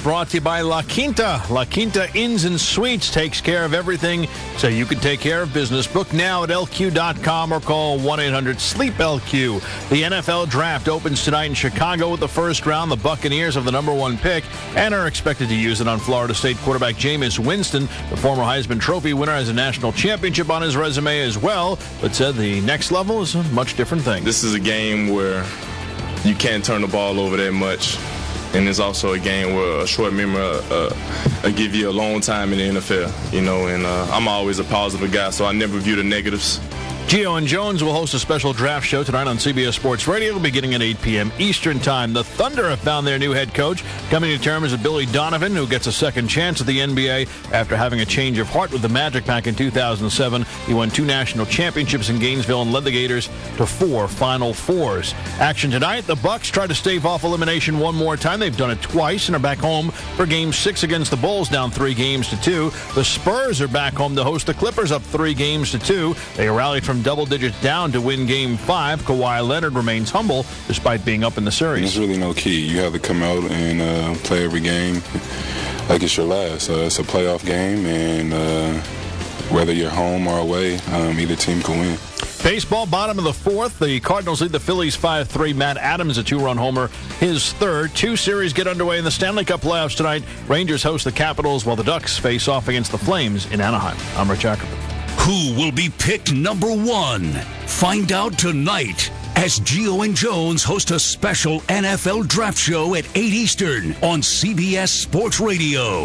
brought to you by La Quinta. La Quinta Inns and Suites takes care of everything so you can take care of business. Book now at LQ.com or call 1-800-SLEEP-LQ. The NFL Draft opens tonight in Chicago with the first round. The Buccaneers have the number one pick and are expected to use it on Florida State quarterback Jameis Winston. The former Heisman Trophy winner has a national championship on his resume as well, but said the next level is a much different thing. This is a game where you can't turn the ball over that much. And it's also a game where a short memory will give you a long time in the NFL, and I'm always a positive guy, so I never view the negatives. Gio and Jones will host a special draft show tonight on CBS Sports Radio, beginning at 8 p.m. Eastern Time. The Thunder have found their new head coach, coming to terms with Billy Donovan, who gets a second chance at the NBA after having a change of heart with the Magic back in 2007. He won 2 national championships in Gainesville and led the Gators to 4 Final Fours. Action tonight, the Bucks try to stave off elimination one more time. They've done it twice and are back home for Game 6 against the Bulls, down 3-2. The Spurs are back home to host the Clippers, up 3-2. They rallied from double digits down to win Game 5. Kawhi Leonard remains humble despite being up in the series. There's really no key. You have to come out and play every game like it's your last. It's a playoff game, and whether you're home or away, either team can win. Baseball, bottom of the 4th. The Cardinals lead the Phillies 5-3. Matt Adams, a 2-run homer, his third. 2 series get underway in the Stanley Cup playoffs tonight. Rangers host the Capitals while the Ducks face off against the Flames in Anaheim. I'm Rich Ackerman. Who will be picked number 1? Find out tonight as Gio and Jones host a special NFL draft show at 8 Eastern on CBS Sports Radio.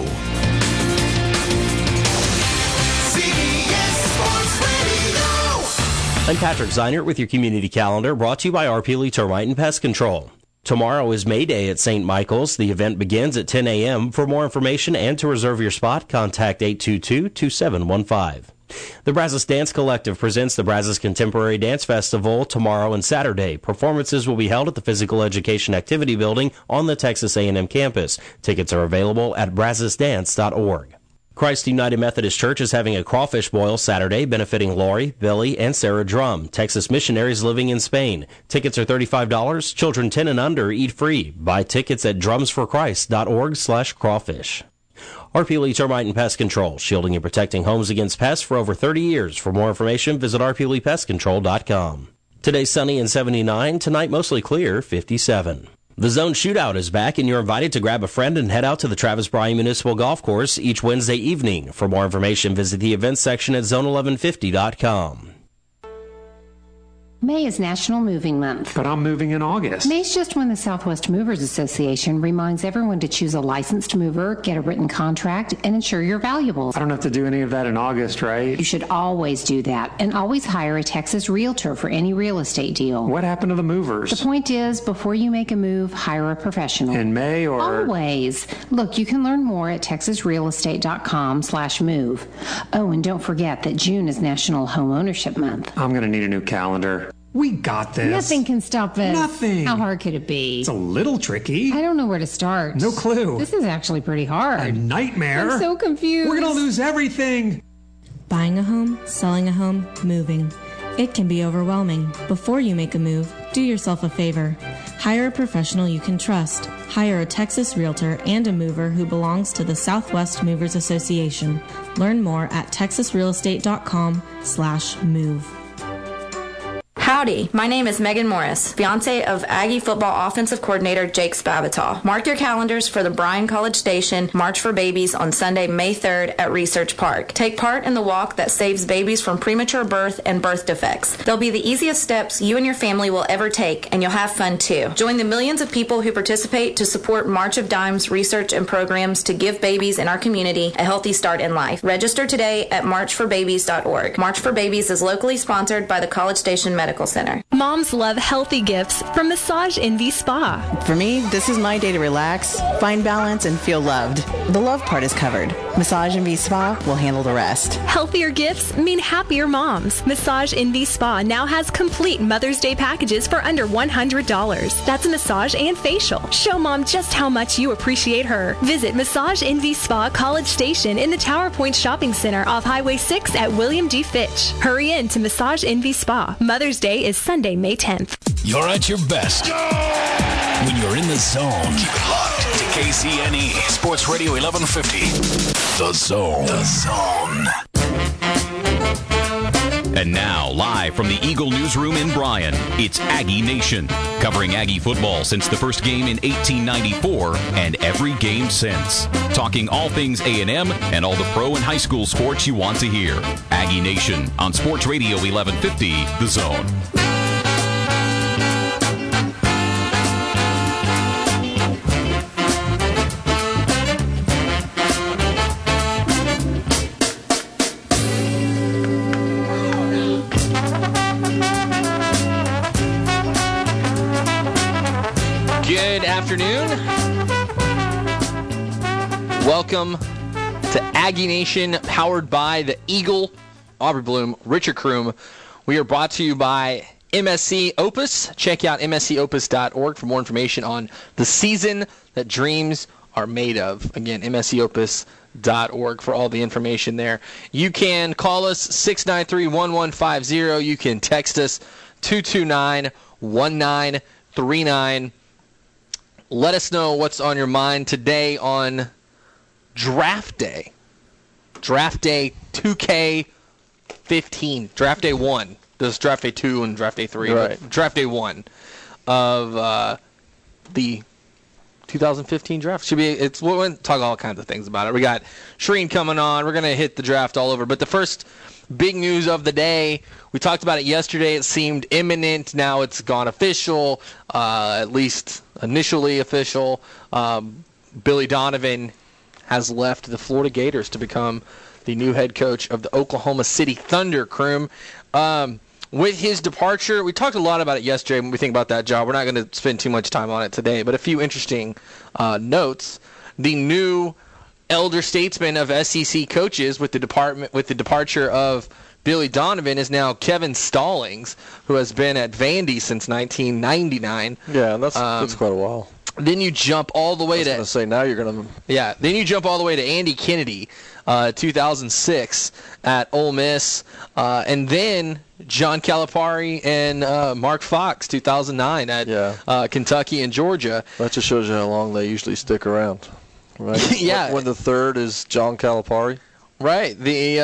CBS Sports Radio. I'm Patrick Zeinert with your community calendar, brought to you by R. Peely Termite and Pest Control. Tomorrow is May Day at St. Michael's. The event begins at 10 a.m. For more information and to reserve your spot, contact 822-2715. The Brazos Dance Collective presents the Brazos Contemporary Dance Festival tomorrow and Saturday. Performances will be held at the Physical Education Activity Building on the Texas A&M campus. Tickets are available at brazosdance.org. Christ United Methodist Church is having a crawfish boil Saturday, benefiting Lori, Billy, and Sarah Drum, Texas missionaries living in Spain. Tickets are $35. Children 10 and under eat free. Buy tickets at drumsforchrist.org/crawfish. R. Peely Termite and Pest Control, shielding and protecting homes against pests for over 30 years. For more information, visit rpeelypestcontrol.com. Today's sunny and 79. Tonight, mostly clear, 57. The Zone Shootout is back, and you're invited to grab a friend and head out to the Travis Bryan Municipal Golf Course each Wednesday evening. For more information, visit the events section at zone1150.com. May is National Moving Month. But I'm moving in August. May's just when the Southwest Movers Association reminds everyone to choose a licensed mover, get a written contract, and insure your valuables. I don't have to do any of that in August, right? You should always do that, and always hire a Texas realtor for any real estate deal. What happened to the movers? The point is, before you make a move, hire a professional. In May or... Always. Look, you can learn more at texasrealestate.com/move. Oh, and don't forget that June is National Home Ownership Month. I'm going to need a new calendar. We got this. Nothing can stop us. Nothing. How hard could it be? It's a little tricky. I don't know where to start. No clue. This is actually pretty hard. A nightmare. I'm so confused. We're going to lose everything. Buying a home, selling a home, moving. It can be overwhelming. Before you make a move, do yourself a favor. Hire a professional you can trust. Hire a Texas realtor and a mover who belongs to the Southwest Movers Association. Learn more at texasrealestate.com/move. Howdy, my name is Megan Morris, fiance of Aggie football offensive coordinator Jake Spavital. Mark your calendars for the Bryan College Station March for Babies on Sunday, May 3rd at Research Park. Take part in the walk that saves babies from premature birth and birth defects. They'll be the easiest steps you and your family will ever take, and you'll have fun too. Join the millions of people who participate to support March of Dimes research and programs to give babies in our community a healthy start in life. Register today at marchforbabies.org. March for Babies is locally sponsored by the College Station Medical Center. Moms love healthy gifts from Massage Envy Spa. For me, this is my day to relax, find balance, and feel loved. The love part is covered. Massage Envy Spa will handle the rest. Healthier gifts mean happier moms. Massage Envy Spa now has complete Mother's Day packages for under $100. That's a massage and facial. Show mom just how much you appreciate her. Visit Massage Envy Spa College Station in the Tower Point Shopping Center off Highway 6 at William D. Fitch. Hurry in to Massage Envy Spa. Mother's Day is Sunday, May 10th. You're at your best when you're in the zone. Keep it locked. to KCNE Sports Radio 1150. The Zone. The Zone. And now, live from the Eagle Newsroom in Bryan, it's Aggie Nation, covering Aggie football since the first game in 1894 and every game since. Talking all things A&M and all the pro and high school sports you want to hear. Aggie Nation on Sports Radio 1150, The Zone. Good afternoon. Welcome to Aggie Nation, powered by the Eagle, Aubrey Bloom, Richard Kroom. We are brought to you by MSC Opus. Check out mscopus.org for more information on the season that dreams are made of. Again, mscopus.org for all the information there. You can call us 693-1150. You can text us 229-1939. Let us know what's on your mind today on Draft Day. Draft Day 2K15. Draft Day 1. There's Draft Day 2 and Draft Day 3. Right. But Draft Day 1 of the 2015 draft. We're going to talk all kinds of things about it. We got Shreen coming on. We're going to hit the draft all over. But the first big news of the day, we talked about it yesterday. It seemed imminent. Now it's gone official, at least initially official. Billy Donovan has left the Florida Gators to become the new head coach of the Oklahoma City Thunder. Kroom. With his departure, we talked a lot about it yesterday when we think about that job. We're not going to spend too much time on it today, but a few interesting notes. The new elder statesman of SEC coaches with the departure of Billy Donovan is now Kevin Stallings, who has been at Vandy since 1999. Yeah, that's quite a while. Then you jump all the way Then you jump all the way to Andy Kennedy, 2006 at Ole Miss, and then John Calipari and Mark Fox, 2009 at Kentucky and Georgia. That just shows you how long they usually stick around, right? Yeah. When the third is John Calipari. Right.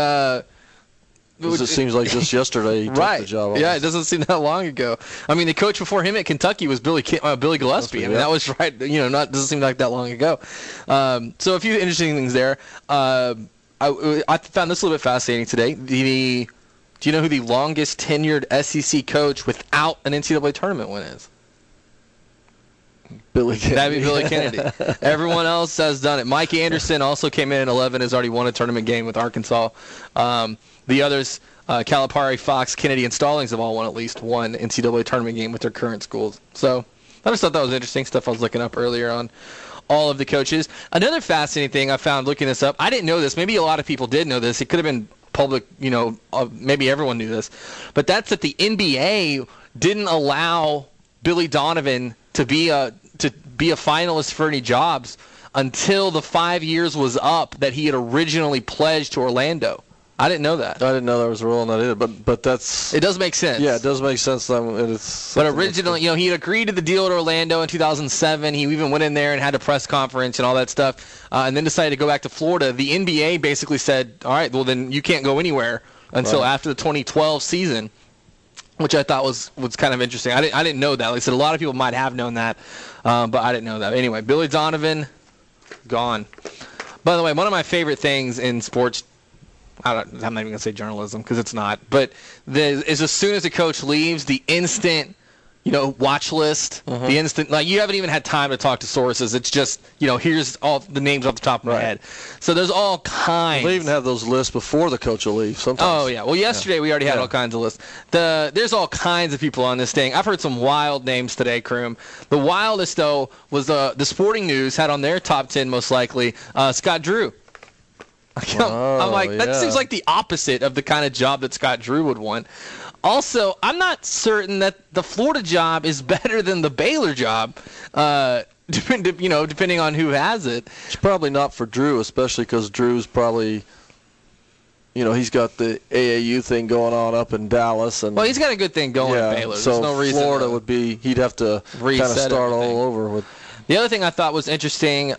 It seems like just yesterday he took the job. Yeah, it doesn't seem that long ago. I mean, the coach before him at Kentucky was Billy Gillespie. I mean, that was right. Doesn't seem like that long ago. So a few interesting things there. I found this a little bit fascinating today. Do you know who the longest tenured SEC coach without an NCAA tournament win is? Billy Kennedy. That'd be Billy Kennedy. Everyone else has done it. Mike Anderson also came in at 11, has already won a tournament game with Arkansas. The others, Calipari, Fox, Kennedy, and Stallings have all won at least one NCAA tournament game with their current schools. So I just thought that was interesting stuff I was looking up earlier on all of the coaches. Another fascinating thing I found looking this up, I didn't know this. Maybe a lot of people did know this. It could have been public, maybe everyone knew this. But that's that the NBA didn't allow Billy Donovan to be a finalist for any jobs until the 5 years was up that he had originally pledged to Orlando. I didn't know that. I didn't know there was a rule on that either, but that's... It does make sense. Yeah, it does make sense. But originally, he had agreed to the deal at Orlando in 2007. He even went in there and had a press conference and all that stuff, and then decided to go back to Florida. The NBA basically said, all right, well, then you can't go anywhere until after the 2012 season, which I thought was kind of interesting. I didn't know that. Like I said, a lot of people might have known that, but I didn't know that. Anyway, Billy Donovan, gone. By the way, one of my favorite things in sports, I'm not even going to say journalism because it's not, but is as soon as a coach leaves, the instant, watch list, the instant, you haven't even had time to talk to sources. It's just, here's all the names off the top of my head. So there's all kinds. They even have those lists before the coach will leave sometimes. Oh, yeah. Well, yesterday we already had all kinds of lists. There's all kinds of people on this thing. I've heard some wild names today, Kroom. The wildest, though, was the Sporting News had on their top 10 most likely, Scott Drew. I'm like, that seems like the opposite of the kind of job that Scott Drew would want. Also, I'm not certain that the Florida job is better than the Baylor job, depending on who has it. It's probably not for Drew, especially because Drew's probably, he's got the AAU thing going on up in Dallas. Well, he's got a good thing going at Baylor. There's no reason. Florida would be, he'd have to kind of start all over with. The other thing I thought was interesting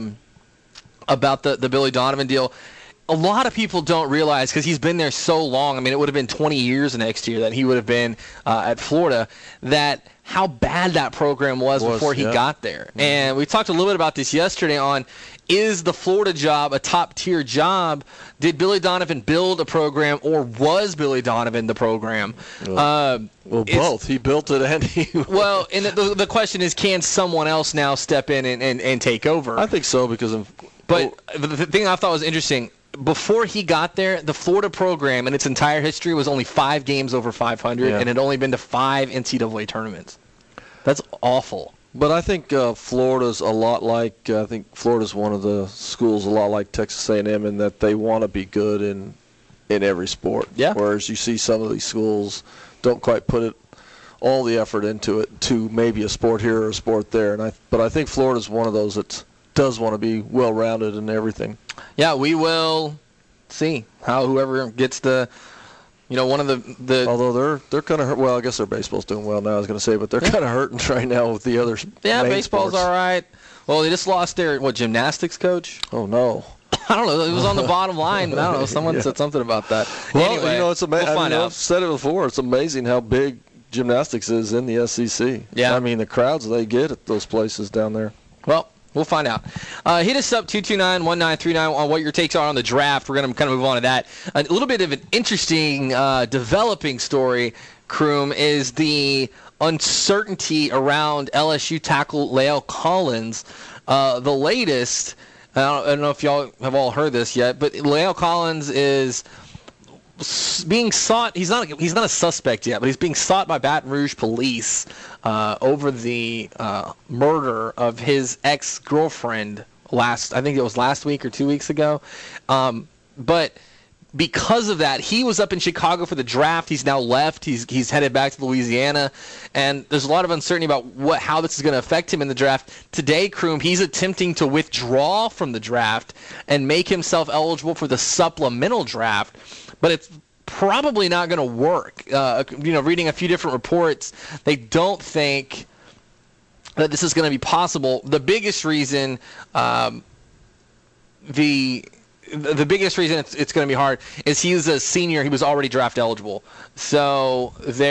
about the Billy Donovan deal, a lot of people don't realize, because he's been there so long, I mean, it would have been 20 years next year that he would have been at Florida, that how bad that program was before he got there. Mm-hmm. And we talked a little bit about this yesterday on, is the Florida job a top-tier job? Did Billy Donovan build a program, or was Billy Donovan the program? Well, both. He built it and he... Well, and the question is, can someone else now step in and take over? I think so, because... But the thing I thought was interesting, before he got there, the Florida program in its entire history was only 5 games over 500, and had only been to 5 NCAA tournaments. That's awful. But I think Florida's a lot like, I think Florida's one of the schools a lot like Texas A&M in that they want to be good in every sport. Yeah. Whereas you see some of these schools don't quite put all the effort into it to maybe a sport here or a sport there. But I think Florida's one of those that does want to be well-rounded in everything. Yeah, we will see how whoever gets the, one of the. Although they're kind of hurt. Well, I guess their baseball's doing well now, I was going to say, but they're kind of hurting right now with the other. Yeah, main baseball's sports. all right. Well, they just lost their gymnastics coach. Oh no. I don't know. It was on the bottom line. I don't know. Someone said something about that. Well, anyway, it's amazing. We'll find out. I've said it before. It's amazing how big gymnastics is in the SEC. Yeah. I mean, the crowds they get at those places down there. Well, we'll find out. Hit us up, 229-1939, on what your takes are on the draft. We're going to kind of move on to that. A little bit of an interesting developing story, Kroom, is the uncertainty around LSU tackle La'el Collins. The latest, I don't know if y'all have all heard this yet, but La'el Collins is being sought. He's not a suspect yet, but he's being sought by Baton Rouge police over the murder of his ex-girlfriend I think it was last week or 2 weeks ago. But because of that, he was up in Chicago for the draft. He's now left. He's headed back to Louisiana, and there's a lot of uncertainty about how this is going to affect him in the draft. Today, Kroom, he's attempting to withdraw from the draft and make himself eligible for the supplemental draft, but it's probably not going to work. Reading a few different reports, they don't think that this is going to be possible. The biggest reason, the biggest reason it's going to be hard is he's a senior. He was already draft eligible. So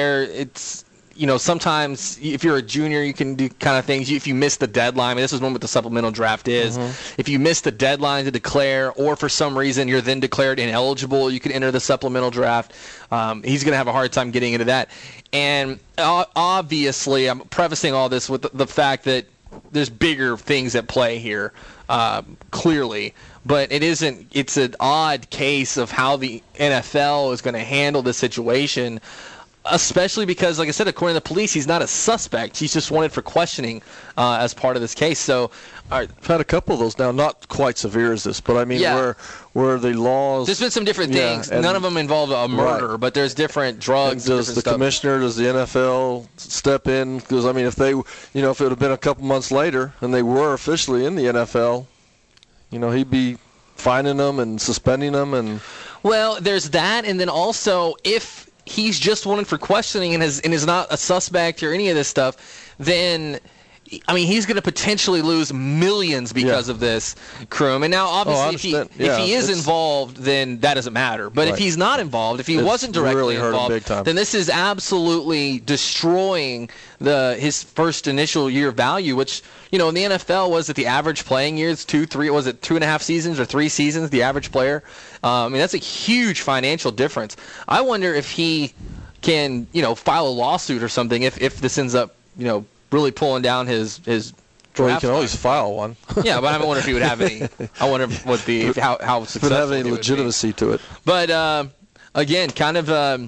sometimes if you're a junior, you can do kind of things. If you miss the deadline, this is what the supplemental draft is. Mm-hmm. If you miss the deadline to declare, or for some reason you're then declared ineligible, you can enter the supplemental draft. He's going to have a hard time getting into that. And obviously, I'm prefacing all this with the fact that there's bigger things at play here, clearly. But it's an odd case of how the NFL is going to handle this situation, especially because, like I said, according to the police, he's not a suspect. He's just wanted for questioning as part of this case. So I've had a couple of those now, not quite severe as this, but I mean where the laws... There's been some different things. None of them involve a murder, but there's different drugs. And does the commissioner, does the NFL step in? Because, I mean, if it would have been a couple months later and they were officially in the NFL, he'd be fining them and suspending them. And well, there's that, and then also if he's just wanted for questioning and is not a suspect or any of this stuff, then he's going to potentially lose millions because of this, Kroom. And now, obviously, if he is involved, then that doesn't matter. But if he's not involved, if he wasn't directly involved, then this is absolutely destroying his first initial year value, which, in the NFL, was it the average playing years, 2.5 seasons or 3 seasons, the average player? That's a huge financial difference. I wonder if he can, file a lawsuit or something if this ends up, really pulling down his draft. Well, you can always file one. Yeah, but I wonder if he would have any. I wonder how successful it would have any legitimacy to it. But again, kind of,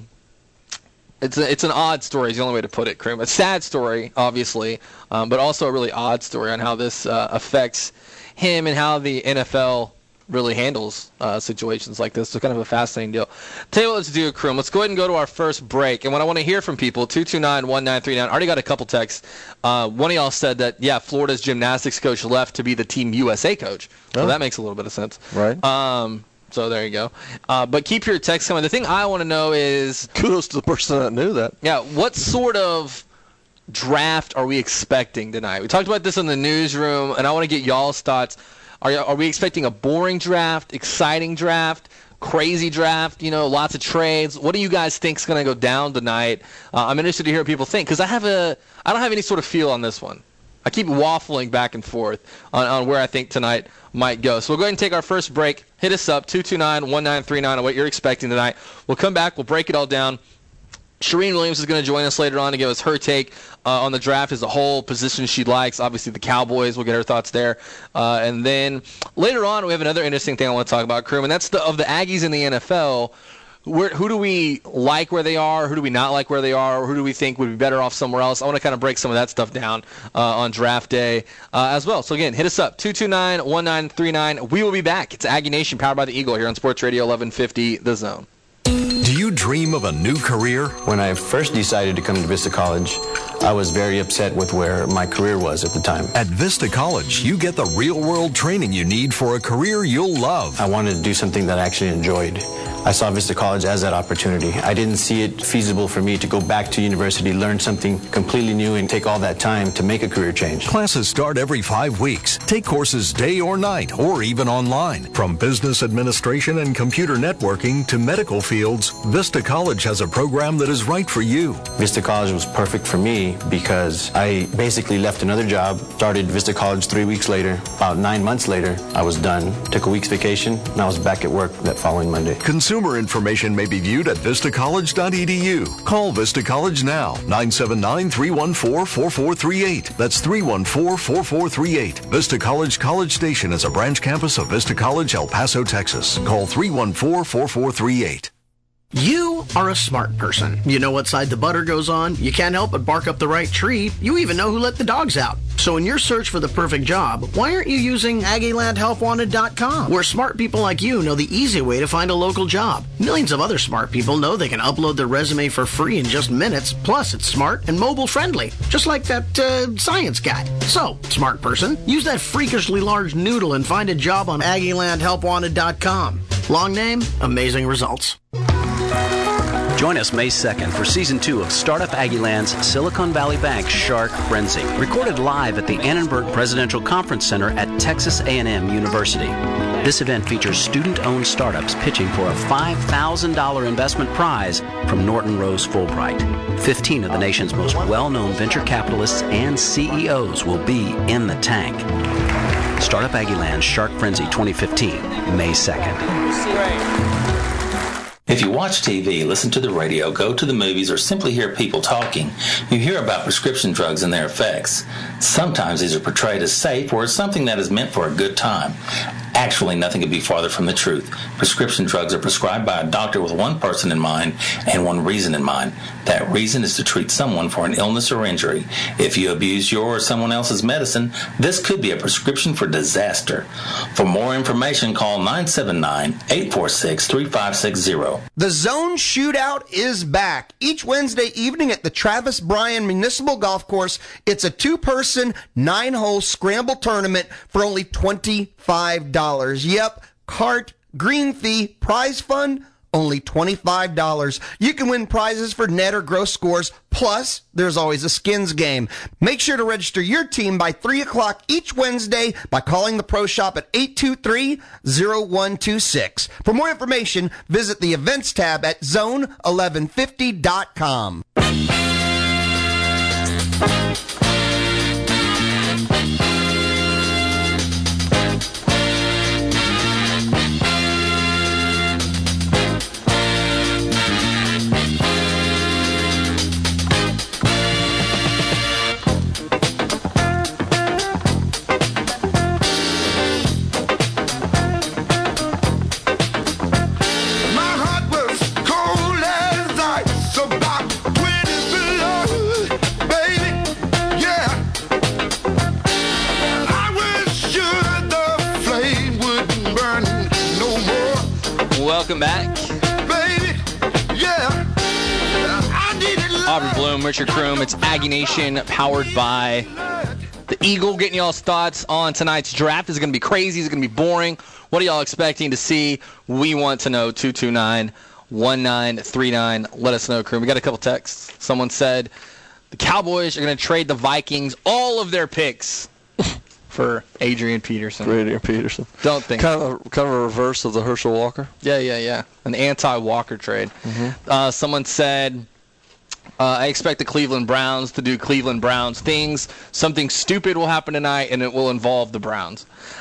it's an odd story. Is the only way to put it, Kroom. A sad story, obviously, but also a really odd story on how this affects him and how the NFL really handles situations like this. So kind of a fascinating deal. Tell you what, let's do, Kroom. Let's go ahead and go to our first break. And what I want to hear from people, 229-1939. Already got a couple texts. One of y'all said that, Florida's gymnastics coach left to be the Team USA coach. So that makes a little bit of sense. Right. So there you go. But keep your texts coming. The thing I want to know is... Kudos to the person that knew that. Yeah, what sort of draft are we expecting tonight? We talked about this in the newsroom, and I want to get y'all's thoughts. Are we expecting a boring draft, exciting draft, crazy draft, lots of trades? What do you guys think is going to go down tonight? I'm interested to hear what people think, because I don't have any sort of feel on this one. I keep waffling back and forth on where I think tonight might go. So we'll go ahead and take our first break. Hit us up, 229-1939, on what you're expecting tonight. We'll come back. We'll break it all down. Shireen Williams is going to join us later on to give us her take on the draft as a whole, positions she likes. Obviously, the Cowboys, we'll get her thoughts there. And then later on, we have another interesting thing I want to talk about, Kroom, and that's of the Aggies in the NFL. Who do we like where they are? Who do we not like where they are? Or who do we think would be better off somewhere else? I want to kind of break some of that stuff down on draft day as well. So, again, hit us up, 229-1939. We will be back. It's Aggie Nation, powered by the Eagle, here on Sports Radio 1150, The Zone. Do you dream of a new career? When I first decided to come to Vista College, I was very upset with where my career was at the time. At Vista College, you get the real-world training you need for a career you'll love. I wanted to do something that I actually enjoyed. I saw Vista College as that opportunity. I didn't see it feasible for me to go back to university, learn something completely new, and take all that time to make a career change. Classes start every 5 weeks. Take courses day or night, or even online. From business administration and computer networking to medical fields, Vista College has a program that is right for you. Vista College was perfect for me because I basically left another job, started Vista College 3 weeks later. About 9 months later, I was done, took a week's vacation, and I was back at work that following Monday. Consumer information may be viewed at vistacollege.edu. Call Vista College now, 979-314-4438. That's 314-4438. Vista College College Station is a branch campus of Vista College, El Paso, Texas. Call 314-4438. You are a smart person. You know what side the butter goes on. You can't help but bark up the right tree. You even know who let the dogs out. So in your search for the perfect job, why aren't you using AggielandHelpWanted.com, where smart people like you know the easy way to find a local job? Millions of other smart people know they can upload their resume for free in just minutes. Plus, it's smart and mobile friendly, just like that science guy. So, smart person, use that freakishly large noodle and find a job on AggielandHelpWanted.com. Long name, amazing results. Join us May 2nd for Season 2 of Startup Aggieland's Silicon Valley Bank Shark Frenzy, recorded live at the Annenberg Presidential Conference Center at Texas A&M University. This event features student-owned startups pitching for a $5,000 investment prize from Norton Rose Fulbright. 15 of the nation's most well-known venture capitalists and CEOs will be in the tank. Startup Aggieland's Shark Frenzy 2015, May 2nd. If you watch TV, listen to the radio, go to the movies, or simply hear people talking, you hear about prescription drugs and their effects. Sometimes these are portrayed as safe or as something that is meant for a good time. Actually, nothing could be farther from the truth. Prescription drugs are prescribed by a doctor with one person in mind and one reason in mind. That reason is to treat someone for an illness or injury. If you abuse your or someone else's medicine, this could be a prescription for disaster. For more information, call 979-846-3560. The Zone Shootout is back. Each Wednesday evening at the Travis Bryan Municipal Golf Course, it's a two-person, 9-hole scramble tournament for only $25. Yep, cart, green fee, prize fund, only $25. You can win prizes for net or gross scores, plus there's always a skins game. Make sure to register your team by 3 o'clock each Wednesday by calling the Pro Shop at 823-0126. For more information, visit the events tab at zone1150.com. Welcome back. Baby, yeah. Aubrey Bloom, Richard Kroom. It's Aggie Nation, powered by the Eagle. Getting y'all's thoughts on tonight's draft. Is it going to be crazy? Is it going to be boring? What are y'all expecting to see? We want to know. 229-1939. Let us know, Kroom. We got a couple texts. Someone said, the Cowboys are going to trade the Vikings all of their picks for Adrian Peterson. Adrian Peterson. Don't think kind of a reverse of the Herschel Walker. Yeah. An anti-Walker trade. Mm-hmm. Someone said, I expect the Cleveland Browns to do Cleveland Browns things. Something stupid will happen tonight, and it will involve the Browns.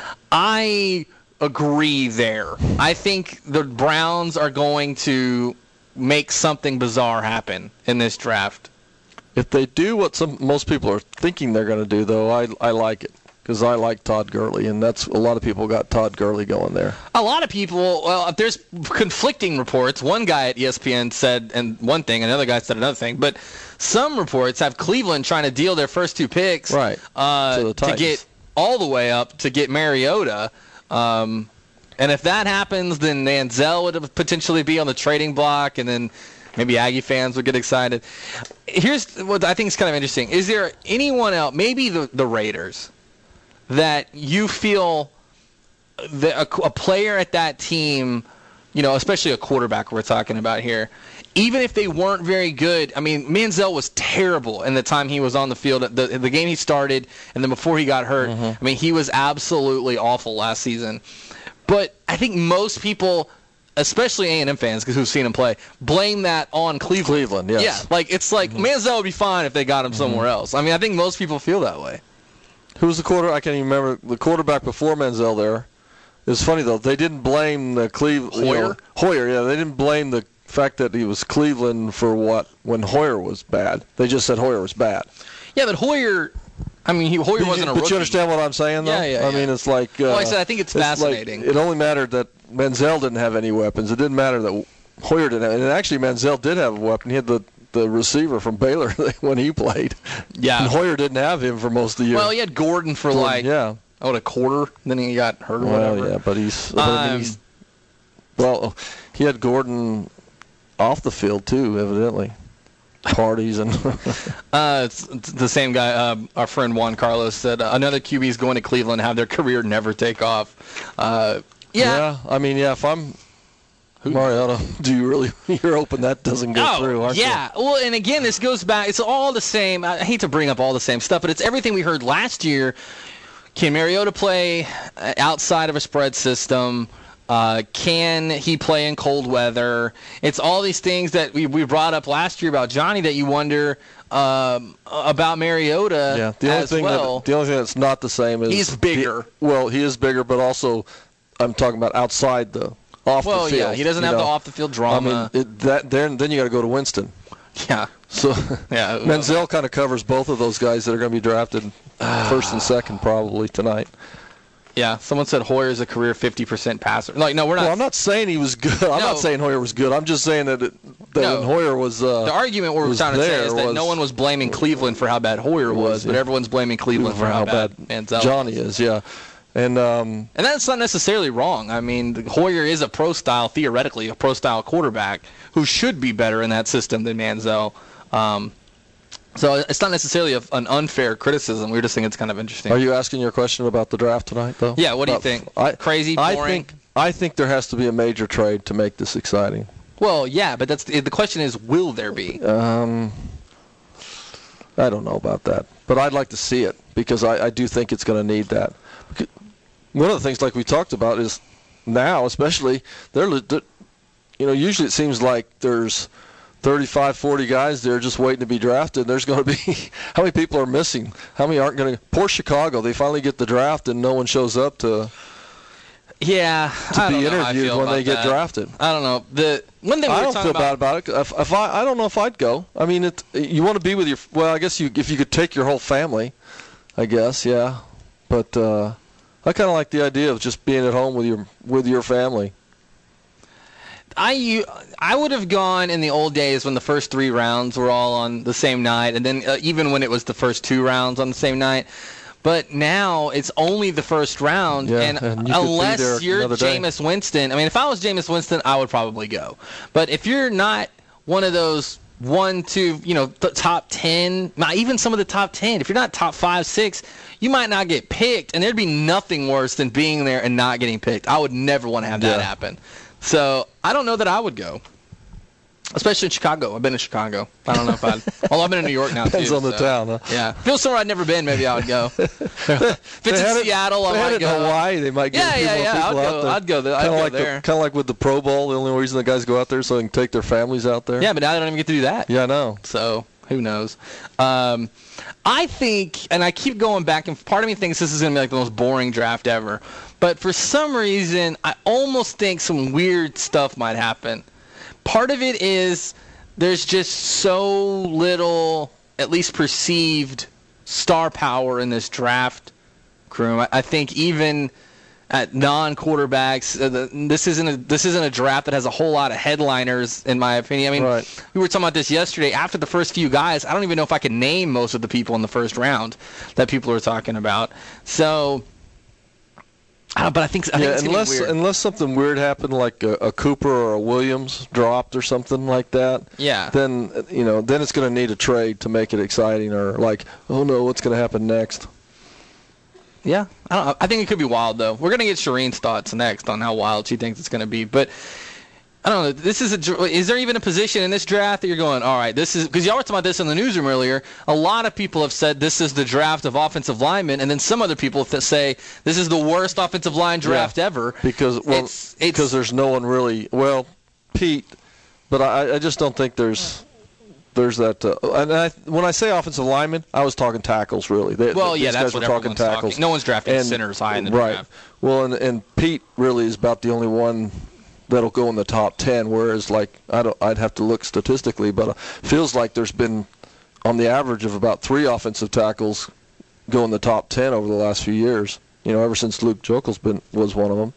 I agree there. I think the Browns are going to make something bizarre happen in this draft. If they do what most people are thinking they're going to do, though, I like it. Because I like Todd Gurley, and that's a lot of people got Todd Gurley going there. A lot of people, well, there's conflicting reports. One guy at ESPN said one thing, another guy said another thing. But some reports have Cleveland trying to deal their first 2 picks to get all the way up to get Mariota. And if that happens, then Manziel would potentially be on the trading block, and then maybe Aggie fans would get excited. Here's what I think is kind of interesting. Is there anyone else, maybe the Raiders, that you feel that a player at that team, especially a quarterback we're talking about here, even if they weren't very good, I mean, Manziel was terrible in the time he was on the field, the game he started, and then before he got hurt. Mm-hmm. I mean, he was absolutely awful last season. But I think most people, especially A&M fans, because who've seen him play, blame that on Cleveland. Cleveland, yes. Yeah, it's like Manziel would be fine if they got him somewhere else. I mean, I think most people feel that way. Who was the quarterback? I can't even remember. The quarterback before Manziel there. It's funny, though. They didn't blame the Cleveland. Hoyer, yeah. They didn't blame the fact that he was Cleveland for when Hoyer was bad. They just said Hoyer was bad. Yeah, but Hoyer, Hoyer wasn't a rookie. But you understand what I'm saying, though? Yeah. I mean, it's like... I said I think it's fascinating. It only mattered that Manziel didn't have any weapons. It didn't matter that Hoyer didn't have... And actually, Manziel did have a weapon. He had the receiver from Baylor when he played. Yeah. And Hoyer didn't have him for most of the year. Well, he had Gordon for a quarter. Then he got hurt or whatever. Well, yeah, but he had Gordon off the field, too, evidently. Parties and... it's the same guy, our friend Juan Carlos said, another QB is going to Cleveland, have their career never take off. If I'm... Mariota, you're hoping that doesn't go through, aren't you? Yeah. Well, and again, this goes back, it's all the same. I hate to bring up all the same stuff, but it's everything we heard last year. Can Mariota play outside of a spread system? Can he play in cold weather? It's all these things that we brought up last year about Johnny that you wonder about Mariota the only thing that's not the same is... He's bigger. He is bigger, but also I'm talking about outside the... off the field. Yeah, he doesn't have the off-the-field drama. I mean, then you got to go to Winston. Yeah. So Manziel kind of covers both of those guys that are going to be drafted first and second probably tonight. Yeah, someone said Hoyer's a career 50% passer. We're not. Well, I'm not saying he was good. I'm not saying Hoyer was good. I'm just saying that when Hoyer was the argument we're trying to say is that no one was blaming Cleveland for how bad Hoyer was, but everyone's blaming Cleveland for how bad Manziel Johnny is. Yeah. And that's not necessarily wrong. I mean, Hoyer is theoretically a pro-style quarterback who should be better in that system than Manziel. So it's not necessarily an unfair criticism. We just think it's kind of interesting. Are you asking your question about the draft tonight, though? Yeah, what do you think? Crazy, boring? I think there has to be a major trade to make this exciting. Well, yeah, but the question is, will there be? I don't know about that. But I'd like to see it because I do think it's going to need that. One of the things, like we talked about, is now, especially, usually it seems like there's 35, 40 guys there just waiting to be drafted. There's going to be how many people are missing? How many aren't going to? Poor Chicago. They finally get the draft and no one shows up to be interviewed when they get drafted. I don't know. The one thing I don't feel bad about it. I don't know if I'd go. I mean, you want to be with your. Well, I guess if you could take your whole family, I guess, yeah. But I kind of like the idea of just being at home with your family. I would have gone in the old days when the first 3 rounds were all on the same night, and then even when it was the first 2 rounds on the same night. But now it's only the first round, and unless you're Jameis Winston, I mean, if I was Jameis Winston, I would probably go. But if you're not one of those 1, 2, top 10, even some of the top 10, if you're not top 5, 6, you might not get picked, and there'd be nothing worse than being there and not getting picked. I would never want to have that happen. So I don't know that I would go. Especially in Chicago. I've been in Chicago. I don't know if I'd... Well, I've been in New York now, too. Depends on the town, huh? Yeah. If it was somewhere I'd never been, maybe I would go. If it's in Seattle, I might go. In Hawaii, they might get a few more people out there. I'd go there. Kind of like with the Pro Bowl, the only reason the guys go out there is so they can take their families out there. Yeah, but now they don't even get to do that. Yeah, I know. So, who knows? I think, and I keep going back, and part of me thinks this is going to be like the most boring draft ever, but for some reason, I almost think some weird stuff might happen. Part of it is there's just so little, at least perceived, star power in this draft, crew. I think even at non-quarterbacks, this isn't a draft that has a whole lot of headliners, in my opinion. I mean, we were talking about this yesterday. After the first few guys, I don't even know if I can name most of the people in the first round that people are talking about. So, but I think it's weird. Unless something weird happened, like a Cooper or a Williams dropped or something like that. Yeah. Then then it's going to need a trade to make it exciting, or like, oh no, what's going to happen next? Yeah, I don't know. I think it could be wild, though. We're going to get Shireen's thoughts next on how wild she thinks it's going to be. But I don't know. Is there even a position in this draft that you're going, all right, this is, because y'all were talking about this in the newsroom earlier. A lot of people have said this is the draft of offensive linemen, and then some other people say this is the worst offensive line draft ever. Because there's no one really. Well, Pete, but I just don't think there's that. When I say offensive linemen, I was talking tackles, really. That's what everyone's talking. No one's drafting centers high in the draft. Well, and Pete really is about the only one that'll go in the top 10, whereas I'd have to look statistically, but it feels like there's been, on the average, of about 3 offensive tackles go in the top 10 over the last few years. Ever since Luke Joeckel was one of them.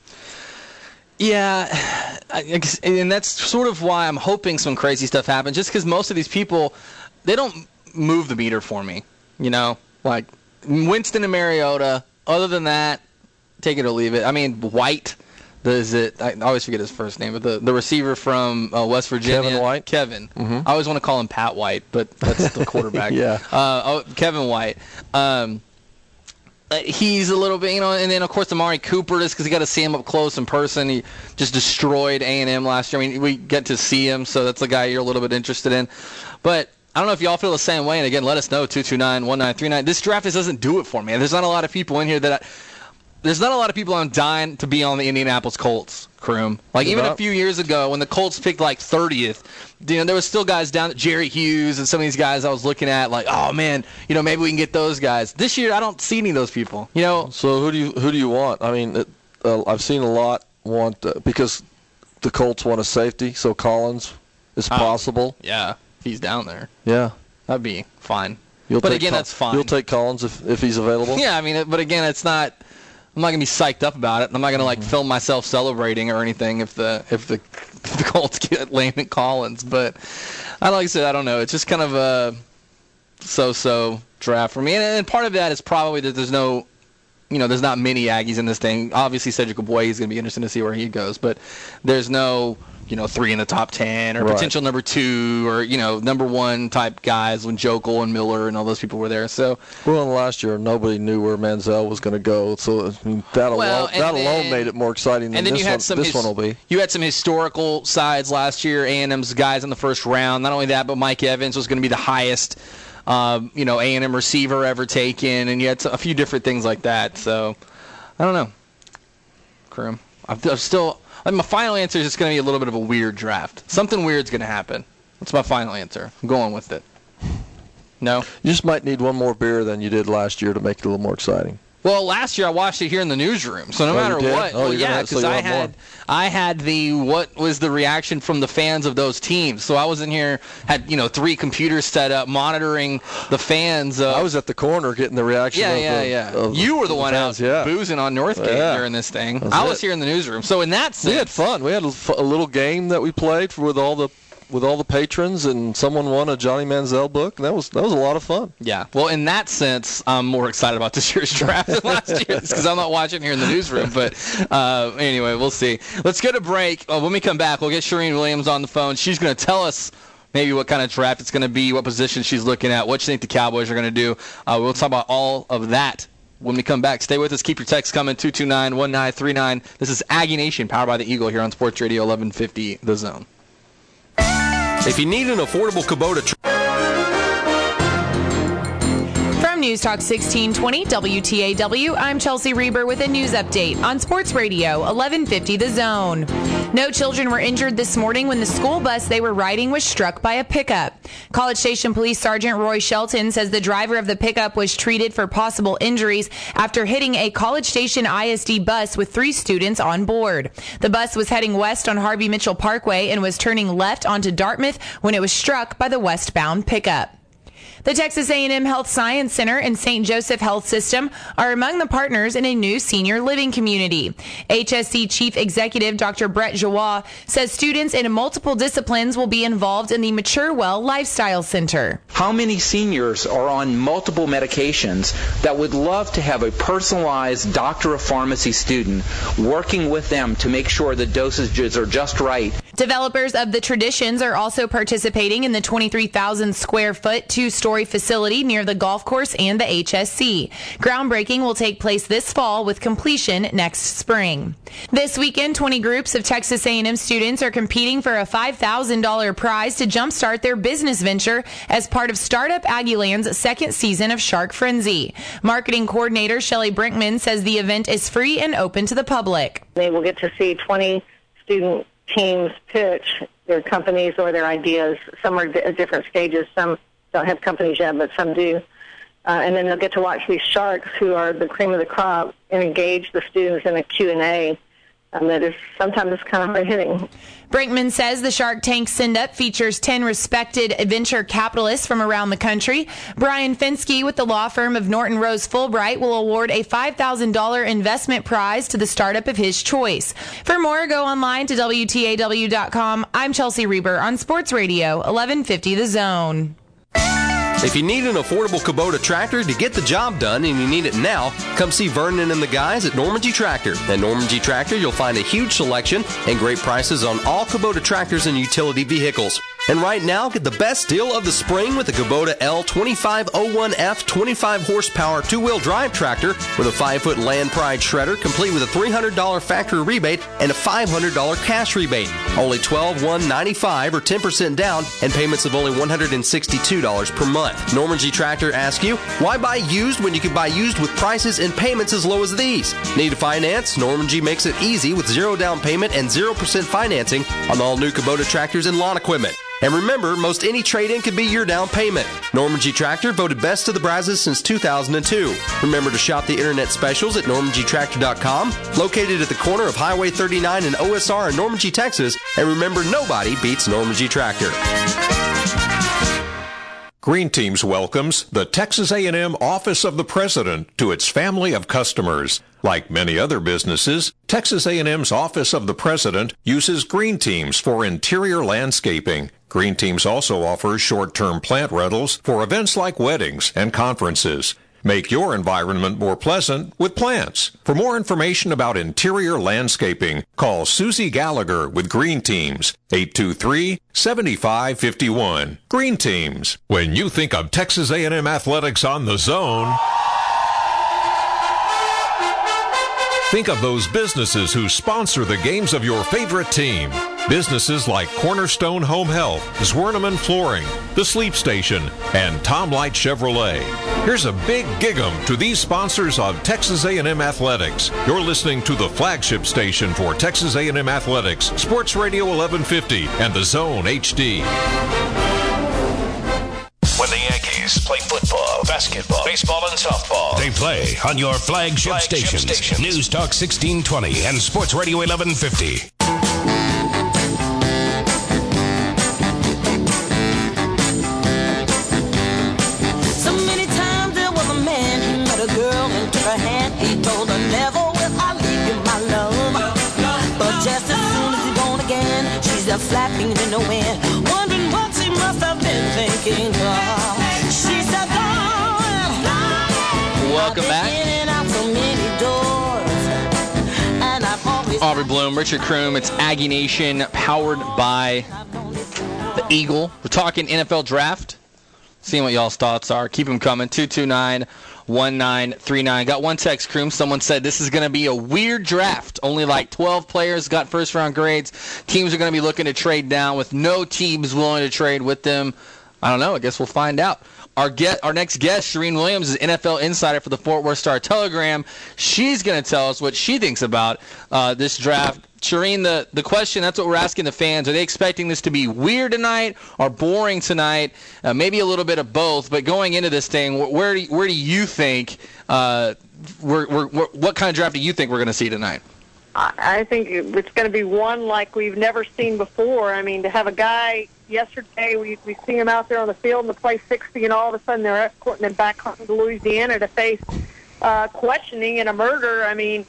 Yeah, and that's sort of why I'm hoping some crazy stuff happens, just because most of these people, they don't move the meter for me. Like Winston and Mariota, other than that, take it or leave it. I mean, White, I always forget his first name, but the receiver from West Virginia. Kevin White? Kevin. Mm-hmm. I always want to call him Pat White, but that's the quarterback. Yeah. Kevin White. He's a little bit, and then, of course, Amari Cooper, just because you got to see him up close in person. He just destroyed A&M last year. I mean, we get to see him, so that's a guy you're a little bit interested in. But I don't know if y'all feel the same way, and again, let us know, 229-1939. This draft just doesn't do it for me. There's not a lot of people in here there's not a lot of people I'm dying to be on the Indianapolis Colts, Kroom. Like, even a few years ago when the Colts picked, 30th, there was still guys down, Jerry Hughes and some of these guys I was looking at, like, oh, man, maybe we can get those guys. This year, I don't see any of those people, So who do you want? I mean, I've seen a lot want, because the Colts want a safety, so Collins is possible. Yeah, he's down there. Yeah. That'd be fine. That's fine. You'll take Collins if he's available? Yeah, I mean, but again, it's not... I'm not gonna be psyched up about it. I'm not gonna film myself celebrating or anything if the Colts get Landon Collins. But like I said, I don't know. It's just kind of a so-so draft for me, and part of that is probably that there's no, there's not many Aggies in this thing. Obviously, Cedric Boye is gonna be interesting to see where he goes, but there's no 3 in the top 10 or potential number 2 or, number 1 type guys when Joeckel and Miller and all those people were there. So, well, last year nobody knew where Manziel was going to go, so that alone made it more exciting than this one will be. You had some historical sides last year, A&M's guys in the first round. Not only that, but Mike Evans was going to be the highest A&M receiver ever taken, and you had a few different things like that. So, I don't know. Kroom. I'm still... my final answer is it's going to be a little bit of a weird draft. Something weird's going to happen. That's my final answer. I'm going with it. No? You just might need one more beer than you did last year to make it a little more exciting. Well, last year I watched it here in the newsroom, so no matter what. Oh, yeah, because I had what was the reaction from the fans of those teams. So I was in here, had 3 computers set up, monitoring the fans. I was at the corner getting the reaction. You were the one out boozing on Northgate during this thing. I was here in the newsroom. So in that sense, we had fun. We had a little game that we played with all the patrons, and someone won a Johnny Manziel book, and that was a lot of fun. Yeah. Well, in that sense, I'm more excited about this year's draft than last year's because I'm not watching here in the newsroom. But anyway, we'll see. Let's go to break. When we come back, we'll get Charean Williams on the phone. She's going to tell us maybe what kind of draft it's going to be, what position she's looking at, what you think the Cowboys are going to do. We'll talk about all of that when we come back. Stay with us. Keep your texts coming, 229-1939. This is Aggie Nation, powered by the Eagle here on Sports Radio 1150 The Zone. If you need an affordable Kubota From News Talk 1620 WTAW, I'm Chelsea Reber with a news update on Sports Radio 1150 The Zone. No children were injured this morning when the school bus they were riding was struck by a pickup. College Station Police Sergeant Roy Shelton says the driver of the pickup was treated for possible injuries after hitting a College Station ISD bus with 3 students on board. The bus was heading west on Harvey Mitchell Parkway and was turning left onto Dartmouth when it was struck by the westbound pickup. The Texas A&M Health Science Center and St. Joseph Health System are among the partners in a new senior living community. HSC Chief Executive Dr. Brett Joie says students in multiple disciplines will be involved in the Mature Well Lifestyle Center. How many seniors are on multiple medications that would love to have a personalized doctor of pharmacy student working with them to make sure the dosages are just right? Developers of the Traditions are also participating in the 23,000 square foot 2-story facility near the golf course and the HSC. Groundbreaking will take place this fall with completion next spring. This weekend, 20 groups of Texas A&M students are competing for a $5,000 prize to jumpstart their business venture as part of Startup Aggieland's second season of Shark Frenzy. Marketing coordinator Shelly Brinkman says the event is free and open to the public. They will get to see 20 student teams pitch their companies or their ideas. Some are at different stages. Some don't have companies yet, but some do. And then they'll get to watch these sharks, who are the cream of the crop, and engage the students in a Q&A that is sometimes kind of hard-hitting. Brinkman says the Shark Tank send-up features 10 respected venture capitalists from around the country. Brian Fenske with the law firm of Norton Rose Fulbright will award a $5,000 investment prize to the startup of his choice. For more, go online to WTAW.com. I'm Chelsea Reber on Sports Radio 1150 The Zone. If you need an affordable Kubota tractor to get the job done and you need it now, come see Vernon and the guys at Norman G. Tractor. At Norman G. Tractor, you'll find a huge selection and great prices on all Kubota tractors and utility vehicles. And right now, get the best deal of the spring with the Kubota L2501F 25 horsepower 2-wheel drive tractor with a 5-foot Land Pride shredder, complete with a $300 factory rebate and a $500 cash rebate. Only $12,195 or 10% down and payments of only $162 per month. Norman G. Tractor asks you, why buy used when you can buy used with prices and payments as low as these? Need to finance? Norman G. makes it easy with 0 down payment and 0% financing on all new Kubota tractors and lawn equipment. And remember, most any trade-in could be your down payment. Norman G. Tractor voted best of the Brazos since 2002. Remember to shop the internet specials at normangtractor.com, located at the corner of Highway 39 and OSR in Norman G., Texas. And remember, nobody beats Norman G. Tractor. Green Teams welcomes the Texas A&M Office of the President to its family of customers. Like many other businesses, Texas A&M's Office of the President uses Green Teams for interior landscaping. Green Teams also offers short-term plant rentals for events like weddings and conferences. Make your environment more pleasant with plants. For more information about interior landscaping, call Susie Gallagher with Green Teams, 823-7551. Green Teams. When you think of Texas A&M Athletics on the Zone, think of those businesses who sponsor the games of your favorite team. Businesses like Cornerstone Home Health, Zwerneman Flooring, The Sleep Station, and Tom Light Chevrolet. Here's a big gig-em to these sponsors of Texas A&M Athletics. You're listening to the flagship station for Texas A&M Athletics, Sports Radio 1150 and The Zone HD. When the Yankees play football, basketball, baseball, and softball, they play on your flagship stations. News Talk 1620 and Sports Radio 1150. So many times there was a man who met a girl and took her hand. He told her, never will I leave you, my love. But just as soon as he's gone again, she's a flapping in the wind, wondering what she must have been thinking. She's a gone. Welcome back. Aubrey Bloom, Richard Kroom, it's Aggie Nation, powered by the Eagle. We're talking NFL draft, seeing what y'all's thoughts are. Keep them coming, 229-1057, 1939. Got one text, Kroom. Someone said this is going to be a weird draft. Only like 12 players got first-round grades. Teams are going to be looking to trade down with no teams willing to trade with them. I don't know. I guess we'll find out. Our next guest, Charean Williams, is NFL insider for the Fort Worth Star-Telegram. She's going to tell us what she thinks about this draft. Charean, the question, that's what we're asking the fans. Are they expecting this to be weird tonight or boring tonight? Maybe a little bit of both. But going into this thing, where do you think, what kind of draft do you think we're going to see tonight? I think it's going to be one like we've never seen before. I mean, to have a guy yesterday, we see him out there on the field and to play 60, and all of a sudden they're escorting him back home to Louisiana to face questioning and a murder. I mean,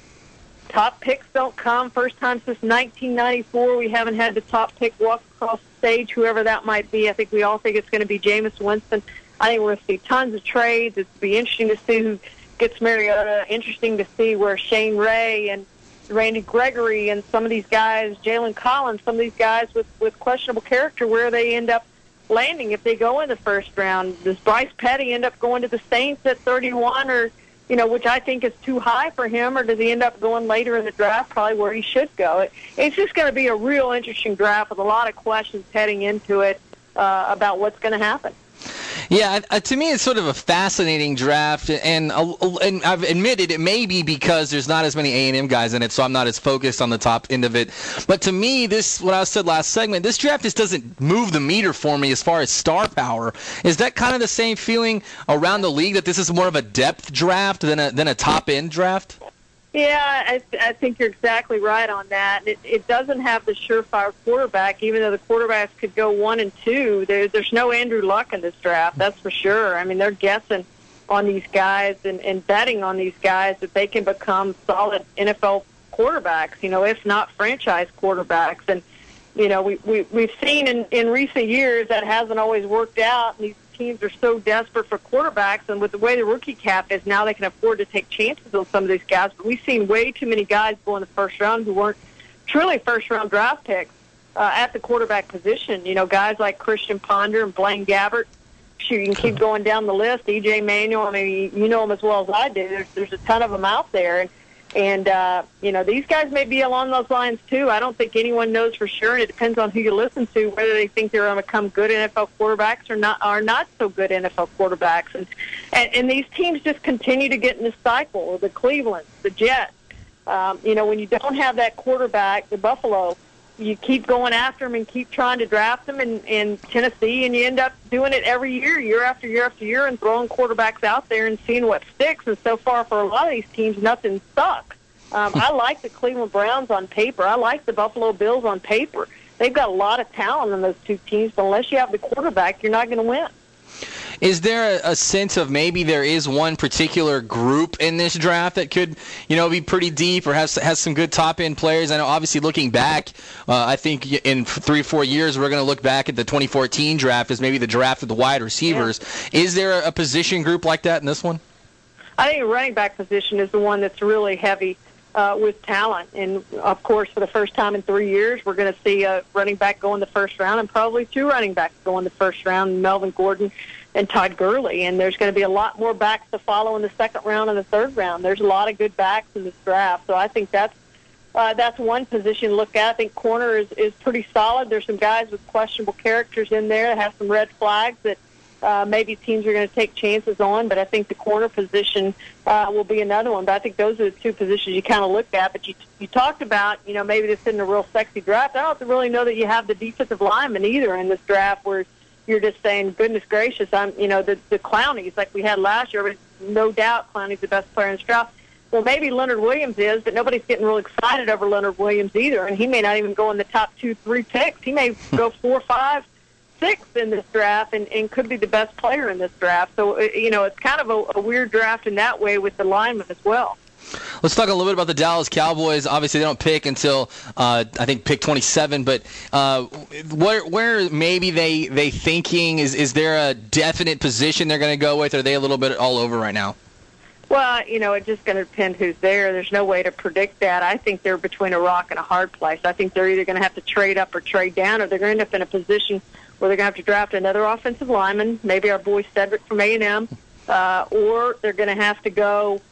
top picks don't come. First time since 1994 we haven't had the top pick walk across the stage, whoever that might be. I think we all think it's going to be Jameis Winston. I think we're going to see tons of trades. It's going to be interesting to see who gets Mariota, interesting to see where Shane Ray and Randy Gregory and some of these guys, Jalen Collins, some of these guys with questionable character, where they end up landing if they go in the first round. Does Bryce Petty end up going to the Saints at 31, or, which I think is too high for him, or does he end up going later in the draft, probably where he should go? It's just going to be a real interesting draft with a lot of questions heading into it about what's going to happen. Yeah, to me it's sort of a fascinating draft, and I've admitted it may be because there's not as many A&M guys in it, so I'm not as focused on the top end of it. But to me, what I said last segment, this draft just doesn't move the meter for me as far as star power. Is that kind of the same feeling around the league, that this is more of a depth draft than a top-end draft? Yeah, I think you're exactly right on that. It doesn't have the surefire quarterback, even though the quarterbacks could go 1 and 2. There's no Andrew Luck in this draft, that's for sure. I mean, they're guessing on these guys and betting on these guys that they can become solid NFL quarterbacks, if not franchise quarterbacks. And, we've seen in recent years that hasn't always worked out, and these teams are so desperate for quarterbacks, and with the way the rookie cap is now, they can afford to take chances on some of these guys. But we've seen way too many guys go in the first round who weren't truly first-round draft picks at the quarterback position. Guys like Christian Ponder and Blaine Gabbert. You can keep going down the list. E.J. Manuel, I mean, you know them as well as I do. There's a ton of them out there. And these guys may be along those lines, too. I don't think anyone knows for sure, and it depends on who you listen to, whether they think they're going to become good NFL quarterbacks or not so good NFL quarterbacks. And these teams just continue to get in this cycle. The Cleveland, the Jets. When you don't have that quarterback, the Buffalo, you keep going after them and keep trying to draft them in Tennessee, and you end up doing it every year after year after year, and throwing quarterbacks out there and seeing what sticks. And so far for a lot of these teams, nothing stuck. I like the Cleveland Browns on paper. I like the Buffalo Bills on paper. They've got a lot of talent in those two teams, but unless you have the quarterback, you're not going to win. Is there a sense of maybe there is one particular group in this draft that could, be pretty deep or has some good top-end players? I know, obviously, looking back, I think in 3 or 4 years, we're going to look back at the 2014 draft as maybe the draft of the wide receivers. Yeah. Is there a position group like that in this one? I think a running back position is the one that's really heavy with talent. And, of course, for the first time in 3 years, we're going to see a running back go in the first round and probably 2 running backs go in the first round, Melvin Gordon and Todd Gurley. And there's going to be a lot more backs to follow in the second round and the third round. There's a lot of good backs in this draft. So I think that's one position to look at. I think corner is pretty solid. There's some guys with questionable characters in there that have some red flags that maybe teams are going to take chances on, but I think the corner position will be another one. But I think those are the 2 positions you kind of look at. But you talked about, maybe this isn't a real sexy draft. I don't really know that you have the defensive lineman either in this draft, where you're just saying, goodness gracious, the Clowneys like we had last year, but no doubt Clowney's the best player in this draft. Well, maybe Leonard Williams is, but nobody's getting real excited over Leonard Williams either, and he may not even go in the top 2, 3 picks. He may go 4, 5, 6 in this draft and could be the best player in this draft. So, it's kind of a weird draft in that way with the linemen as well. Let's talk a little bit about the Dallas Cowboys. Obviously, they don't pick until, I think, pick 27. But where maybe they thinking, is there a definite position they're going to go with, or are they a little bit all over right now? Well, it's just going to depend who's there. There's no way to predict that. I think they're between a rock and a hard place. I think they're either going to have to trade up or trade down, or they're going to end up in a position where they're going to have to draft another offensive lineman, maybe our boy Cedric from A&M, or they're going to have to go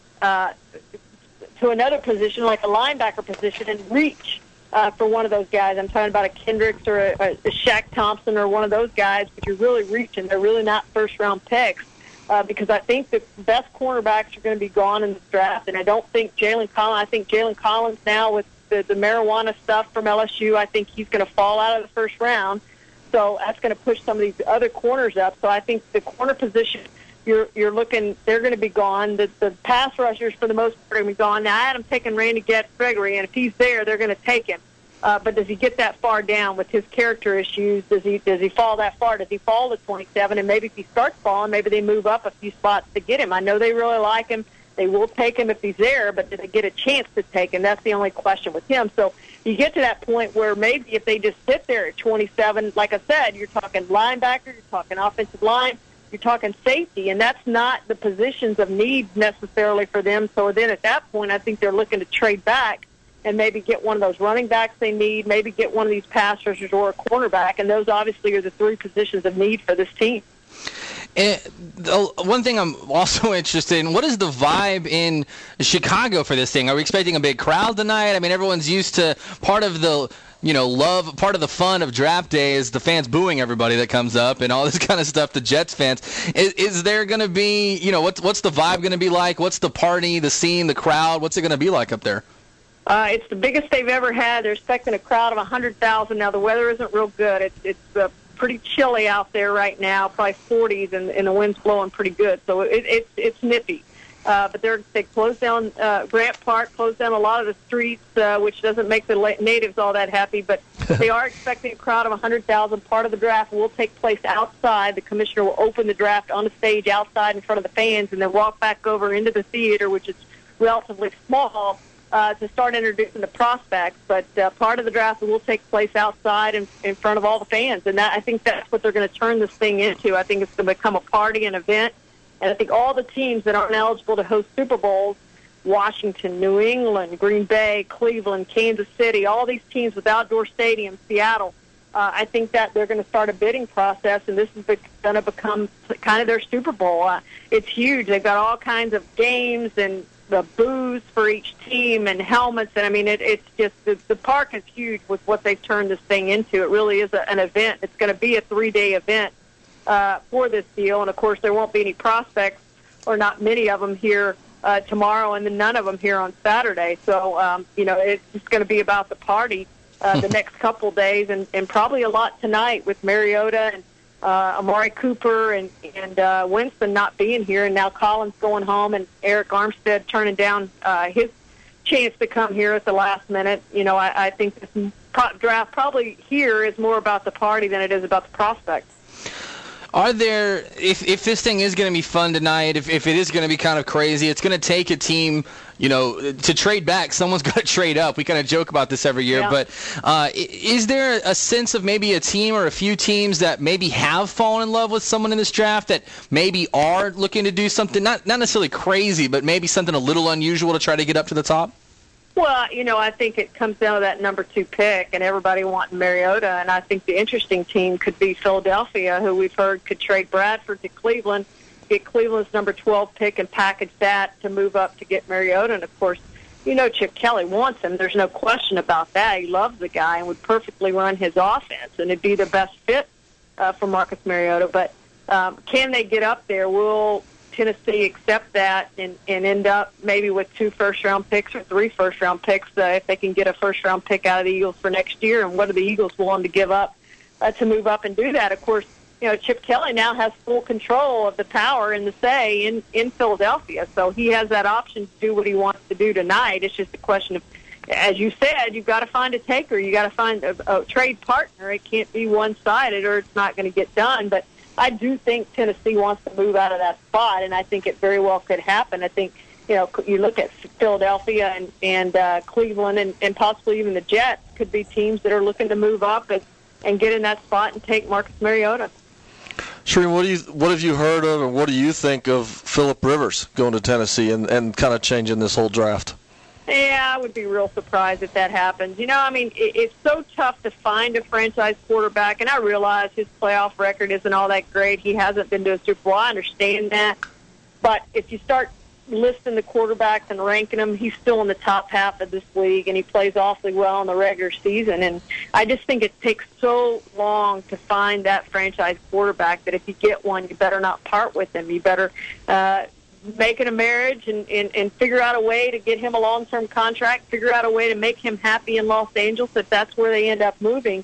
to another position, like a linebacker position, and reach for one of those guys. I'm talking about a Kendricks or a Shaq Thompson or one of those guys, but you're really reaching. They're really not first-round picks because I think the best cornerbacks are going to be gone in this draft, and I don't think Jalen Collins. I think Jalen Collins now with the marijuana stuff from LSU, I think he's going to fall out of the first round. So that's going to push some of these other corners up. So I think the corner position, you're looking, they're going to be gone. The pass rushers, for the most part, are going to be gone. Now, I had him taking Randy Gregory, and if he's there, they're going to take him. But does he get that far down with his character issues? Does he fall that far? Does he fall to 27? And maybe if he starts falling, maybe they move up a few spots to get him. I know they really like him. They will take him if he's there, but do they get a chance to take him? That's the only question with him. So you get to that point where maybe if they just sit there at 27, like I said, you're talking linebacker, you're talking offensive line, you're talking safety, and that's not the positions of need necessarily for them. So then at that point, I think they're looking to trade back and maybe get one of those running backs they need, maybe get one of these pass rushers or a cornerback, and those obviously are the three positions of need for this team. And one thing I'm also interested in, what is the vibe in Chicago for this thing? Are we expecting a big crowd tonight? I mean, everyone's used to part of the part of the fun of draft day is the fans booing everybody that comes up and all this kind of stuff, the Jets fans. Is there going to be, what's the vibe going to be like? What's the party, the scene, the crowd? What's it going to be like up there? It's the biggest they've ever had. They're expecting a crowd of 100,000. Now, the weather isn't real good. It's pretty chilly out there right now, probably 40s, and the wind's blowing pretty good. So it's nippy. But they closed down Grant Park, closed down a lot of the streets, which doesn't make the natives all that happy. But they are expecting a crowd of 100,000. Part of the draft will take place outside. The commissioner will open the draft on the stage outside in front of the fans and then walk back over into the theater, which is relatively small, to start introducing the prospects. But part of the draft will take place outside in front of all the fans. And I think that's what they're going to turn this thing into. I think it's going to become a party, an event. And I think all the teams that aren't eligible to host Super Bowls, Washington, New England, Green Bay, Cleveland, Kansas City, all these teams with outdoor stadiums, Seattle, I think that they're going to start a bidding process, and this is going to become kind of their Super Bowl. It's huge. They've got all kinds of games and the booze for each team and helmets. And, I mean, it's just the park is huge with what they've turned this thing into. It really is an event. It's going to be a 3-day event for this deal. And, of course, there won't be any prospects or not many of them here tomorrow and then none of them here on Saturday. So, it's just going to be about the party the next couple days and probably a lot tonight with Mariota and Amari Cooper and Winston not being here, and now Collins going home and Eric Armstead turning down his chance to come here at the last minute. I think this draft probably here is more about the party than it is about the prospects. Are there, if this thing is going to be fun tonight, if it is going to be kind of crazy, it's going to take a team, to trade back. Someone's got to trade up. We kind of joke about this every year, but is there a sense of maybe a team or a few teams that maybe have fallen in love with someone in this draft that maybe are looking to do something, not necessarily crazy, but maybe something a little unusual to try to get up to the top? Well, I think it comes down to that number 2 pick and everybody wanting Mariota. And I think the interesting team could be Philadelphia, who we've heard could trade Bradford to Cleveland, get Cleveland's number 12 pick and package that to move up to get Mariota. And, of course, Chip Kelly wants him. There's no question about that. He loves the guy and would perfectly run his offense, and it'd be the best fit for Marcus Mariota. But can they get up there? Will Tennessee accept that and end up maybe with 2 first-round picks or 3 first-round picks if they can get a first-round pick out of the Eagles for next year? And what are the Eagles willing to give up to move up and do that? Of course, Chip Kelly now has full control of the power and the say in Philadelphia, so he has that option to do what he wants to do tonight. It's just a question of, as you said, you've got to find a taker. You've got to find a trade partner. It can't be one-sided or it's not going to get done. But I do think Tennessee wants to move out of that spot, and I think it very well could happen. I think, you look at Philadelphia and Cleveland and possibly even the Jets could be teams that are looking to move up and get in that spot and take Marcus Mariota. Shereen, what have you heard of, and what do you think of Phillip Rivers going to Tennessee and kind of changing this whole draft? Yeah, I would be real surprised if that happens. It's so tough to find a franchise quarterback, and I realize his playoff record isn't all that great. He hasn't been to a Super Bowl. I understand that. But if you start listing the quarterbacks and ranking them, he's still in the top half of this league, and he plays awfully well in the regular season. And I just think it takes so long to find that franchise quarterback that if you get one, you better not part with him. You better make it a marriage and figure out a way to get him a long-term contract, figure out a way to make him happy in Los Angeles if that's where they end up moving.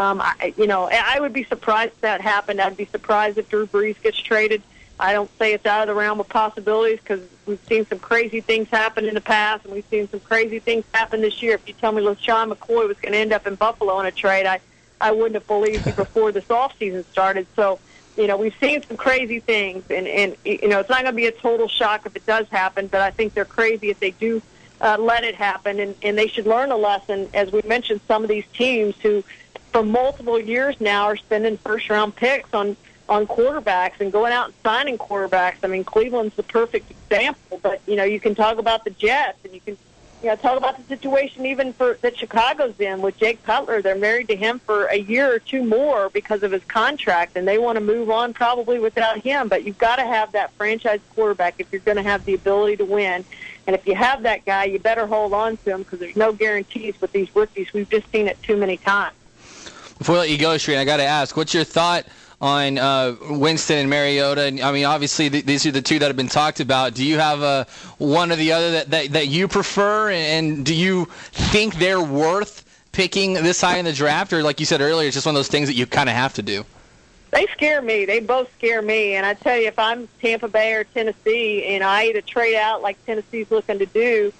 I would be surprised if that happened. I'd be surprised if Drew Brees gets traded. I don't say it's out of the realm of possibilities because we've seen some crazy things happen in the past, and we've seen some crazy things happen this year. If you tell me LeSean McCoy was going to end up in Buffalo in a trade, I wouldn't have believed you before this offseason started. So, we've seen some crazy things, and it's not going to be a total shock if it does happen, but I think they're crazy if they do let it happen, and they should learn a lesson. As we mentioned, some of these teams who for multiple years now are spending first-round picks on quarterbacks and going out and signing quarterbacks. I mean, Cleveland's the perfect example, but, you can talk about the Jets, and you can talk about the situation even that Chicago's in with Jake Cutler. They're married to him for a year or two more because of his contract, and they want to move on probably without him. But you've got to have that franchise quarterback if you're going to have the ability to win. And if you have that guy, you better hold on to him because there's no guarantees with these rookies. We've just seen it too many times. Before I let you go, Shereen, I got to ask, what's your thought on Winston and Mariota? I mean, obviously these are the two that have been talked about. Do you have one or the other that you prefer, and do you think they're worth picking this high in the draft, or like you said earlier, it's just one of those things that you kind of have to do? They scare me. They both scare me. And I tell you, if I'm Tampa Bay or Tennessee, and I either trade out like Tennessee's looking to do,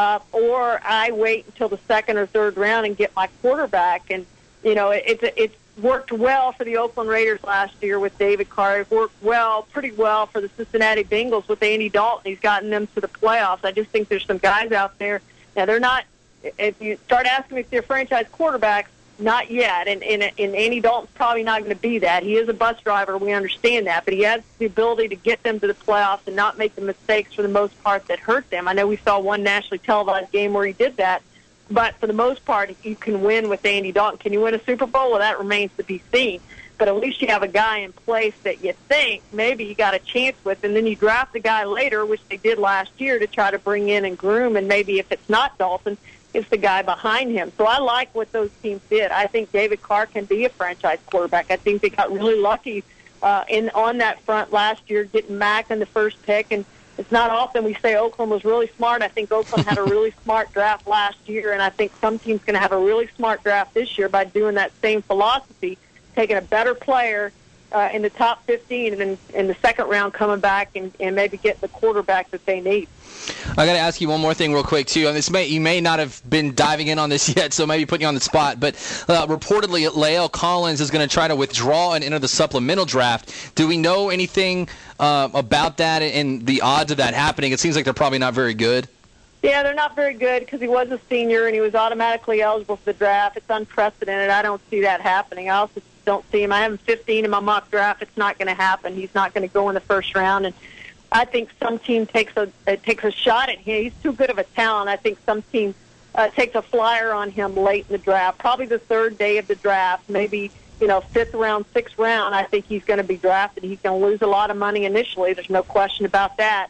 or I wait until the second or third round and get my quarterback. And it's worked well for the Oakland Raiders last year with David Carr. It worked pretty well for the Cincinnati Bengals with Andy Dalton. He's gotten them to the playoffs. I just think there's some guys out there. Now, they're not – if you start asking me if they're franchise quarterbacks, not yet. And Andy Dalton's probably not going to be that. He is a bus driver. We understand that. But he has the ability to get them to the playoffs and not make the mistakes for the most part that hurt them. I know we saw one nationally televised game where he did that. But for the most part, you can win with Andy Dalton. Can you win a Super Bowl? Well, that remains to be seen. But at least you have a guy in place that you think maybe you got a chance with, and then you draft the guy later, which they did last year, to try to bring in and groom, and maybe if it's not Dalton, it's the guy behind him. So I like what those teams did. I think David Carr can be a franchise quarterback. I think they got really lucky on that front last year, getting Mack in the first pick, and it's not often we say Oakland was really smart. I think Oakland had a really smart draft last year, and I think some team's going to have a really smart draft this year by doing that same philosophy, taking a better player in the top 15 and then in the second round coming back and maybe getting the quarterback that they need. I got to ask you one more thing real quick, too. You may not have been diving in on this yet, so maybe putting you on the spot, but reportedly La'el Collins is going to try to withdraw and enter the supplemental draft. Do we know anything about that and the odds of that happening? It seems like they're probably not very good. Yeah, they're not very good because he was a senior and he was automatically eligible for the draft. It's unprecedented. I don't see that happening. I also don't see him. I have him 15 in my mock draft. It's not going to happen. He's not going to go in the first round, and I think some team takes a shot at him. He's too good of a talent. I think some team takes a flyer on him late in the draft, probably the third day of the draft, maybe fifth round, sixth round. I think he's going to be drafted. He's going to lose a lot of money initially. There's no question about that.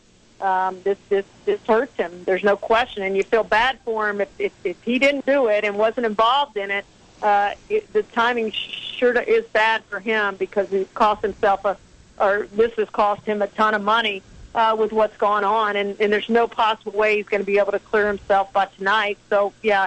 This hurts him. There's no question, and you feel bad for him if he didn't do it and wasn't involved in it. The timing sure is bad for him because he cost himself this has cost him a ton of money with what's gone on, and there's no possible way he's going to be able to clear himself by tonight. So, yeah,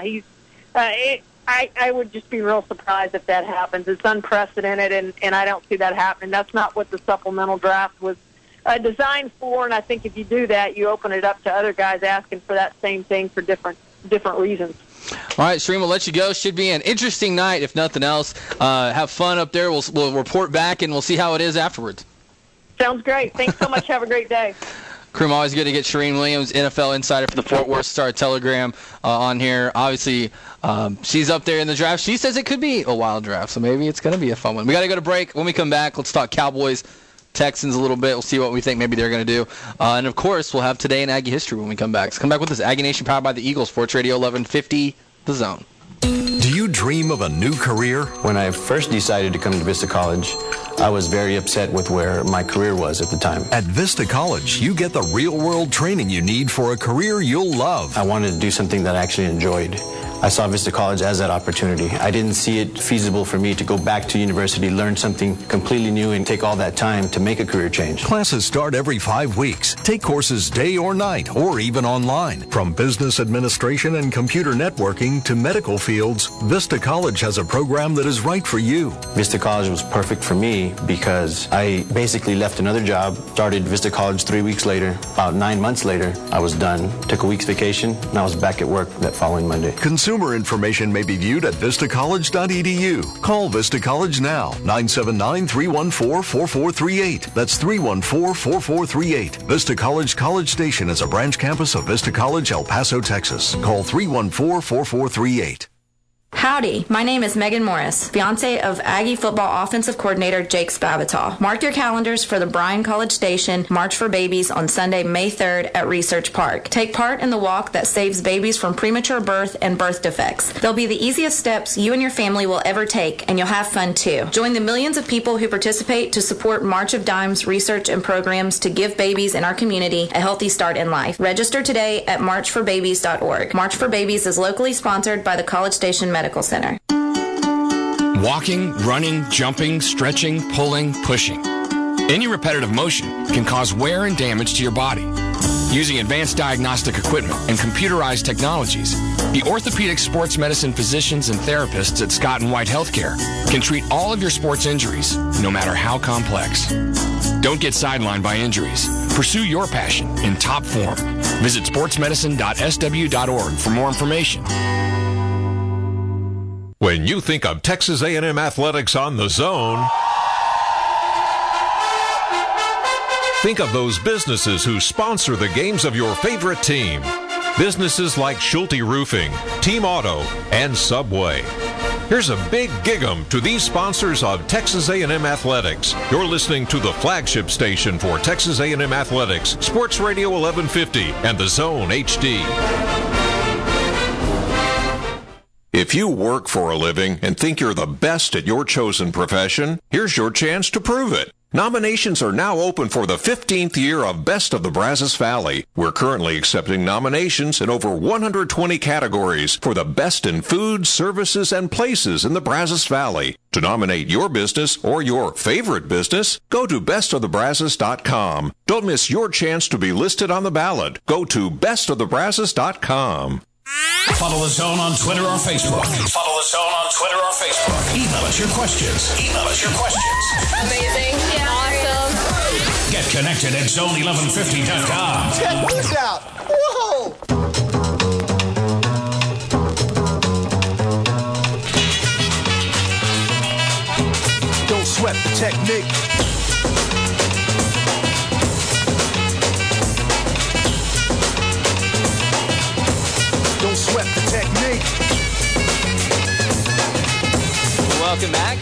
I would just be real surprised if that happens. It's unprecedented, and I don't see that happening. That's not what the supplemental draft was designed for, and I think if you do that, you open it up to other guys asking for that same thing for different reasons. All right, Shereen, we'll let you go. Should be an interesting night, if nothing else. Have fun up there. We'll report back, and we'll see how it is afterwards. Sounds great. Thanks so much. Have a great day. Crew, always good to get Shereen Williams, NFL insider for the Fort Worth Star-Telegram, on here. Obviously, she's up there in the draft. She says it could be a wild draft, so maybe it's going to be a fun one. We got to go to break. When we come back, let's talk Cowboys, Texans a little bit. We'll see what we think maybe they're going to do. And, of course, we'll have Today in Aggie History when we come back. So come back with us, Aggie Nation, powered by the Eagles, Sports Radio 1150, The Zone. Do you dream of a new career? When I first decided to come to Vista College, I was very upset with where my career was at the time. At Vista College, you get the real-world training you need for a career you'll love. I wanted to do something that I actually enjoyed. I saw Vista College as that opportunity. I didn't see it feasible for me to go back to university, learn something completely new, and take all that time to make a career change. Classes start every 5 weeks. Take courses day or night, or even online. From business administration and computer networking to medical fields, Vista College has a program that is right for you. Vista College was perfect for me because I basically left another job, started Vista College 3 weeks later. About 9 months later, I was done, took a week's vacation, and I was back at work that following Monday. Consumer information may be viewed at vistacollege.edu. Call Vista College now, 979-314-4438. That's 314-4438. Vista College College Station is a branch campus of Vista College, El Paso, Texas. Call 314-4438. Howdy, my name is Megan Morris, fiance of Aggie football offensive coordinator Jake Spavital. Mark your calendars for the Bryan College Station March for Babies on Sunday, May 3rd at Research Park. Take part in the walk that saves babies from premature birth and birth defects. They'll be the easiest steps you and your family will ever take, and you'll have fun too. Join the millions of people who participate to support March of Dimes research and programs to give babies in our community a healthy start in life. Register today at marchforbabies.org. March for Babies is locally sponsored by the College Station Medical Center. Walking, running, jumping, stretching, pulling, pushing. Any repetitive motion can cause wear and damage to your body. Using advanced diagnostic equipment and computerized technologies, the orthopedic sports medicine physicians and therapists at Scott & White Healthcare can treat all of your sports injuries, no matter how complex. Don't get sidelined by injuries. Pursue your passion in top form. Visit sportsmedicine.sw.org for more information. When you think of Texas A&M Athletics on the Zone, think of those businesses who sponsor the games of your favorite team. Businesses like Schulte Roofing, Team Auto, and Subway. Here's a big gig-em to these sponsors of Texas A&M Athletics. You're listening to the flagship station for Texas A&M Athletics, Sports Radio 1150 and the Zone HD. If you work for a living and think you're the best at your chosen profession, here's your chance to prove it. Nominations are now open for the 15th year of Best of the Brazos Valley. We're currently accepting nominations in over 120 categories for the best in food, services, and places in the Brazos Valley. To nominate your business or your favorite business, go to bestofthebrazos.com. Don't miss your chance to be listed on the ballot. Go to bestofthebrazos.com. Follow the Zone on Twitter or Facebook. Follow the Zone on Twitter or Facebook. Email us your questions. Amazing. Yeah. Awesome. Get connected at zone1150.com. Check this out. Whoa! Don't sweat the technique. Don't sweat the technique. Welcome back.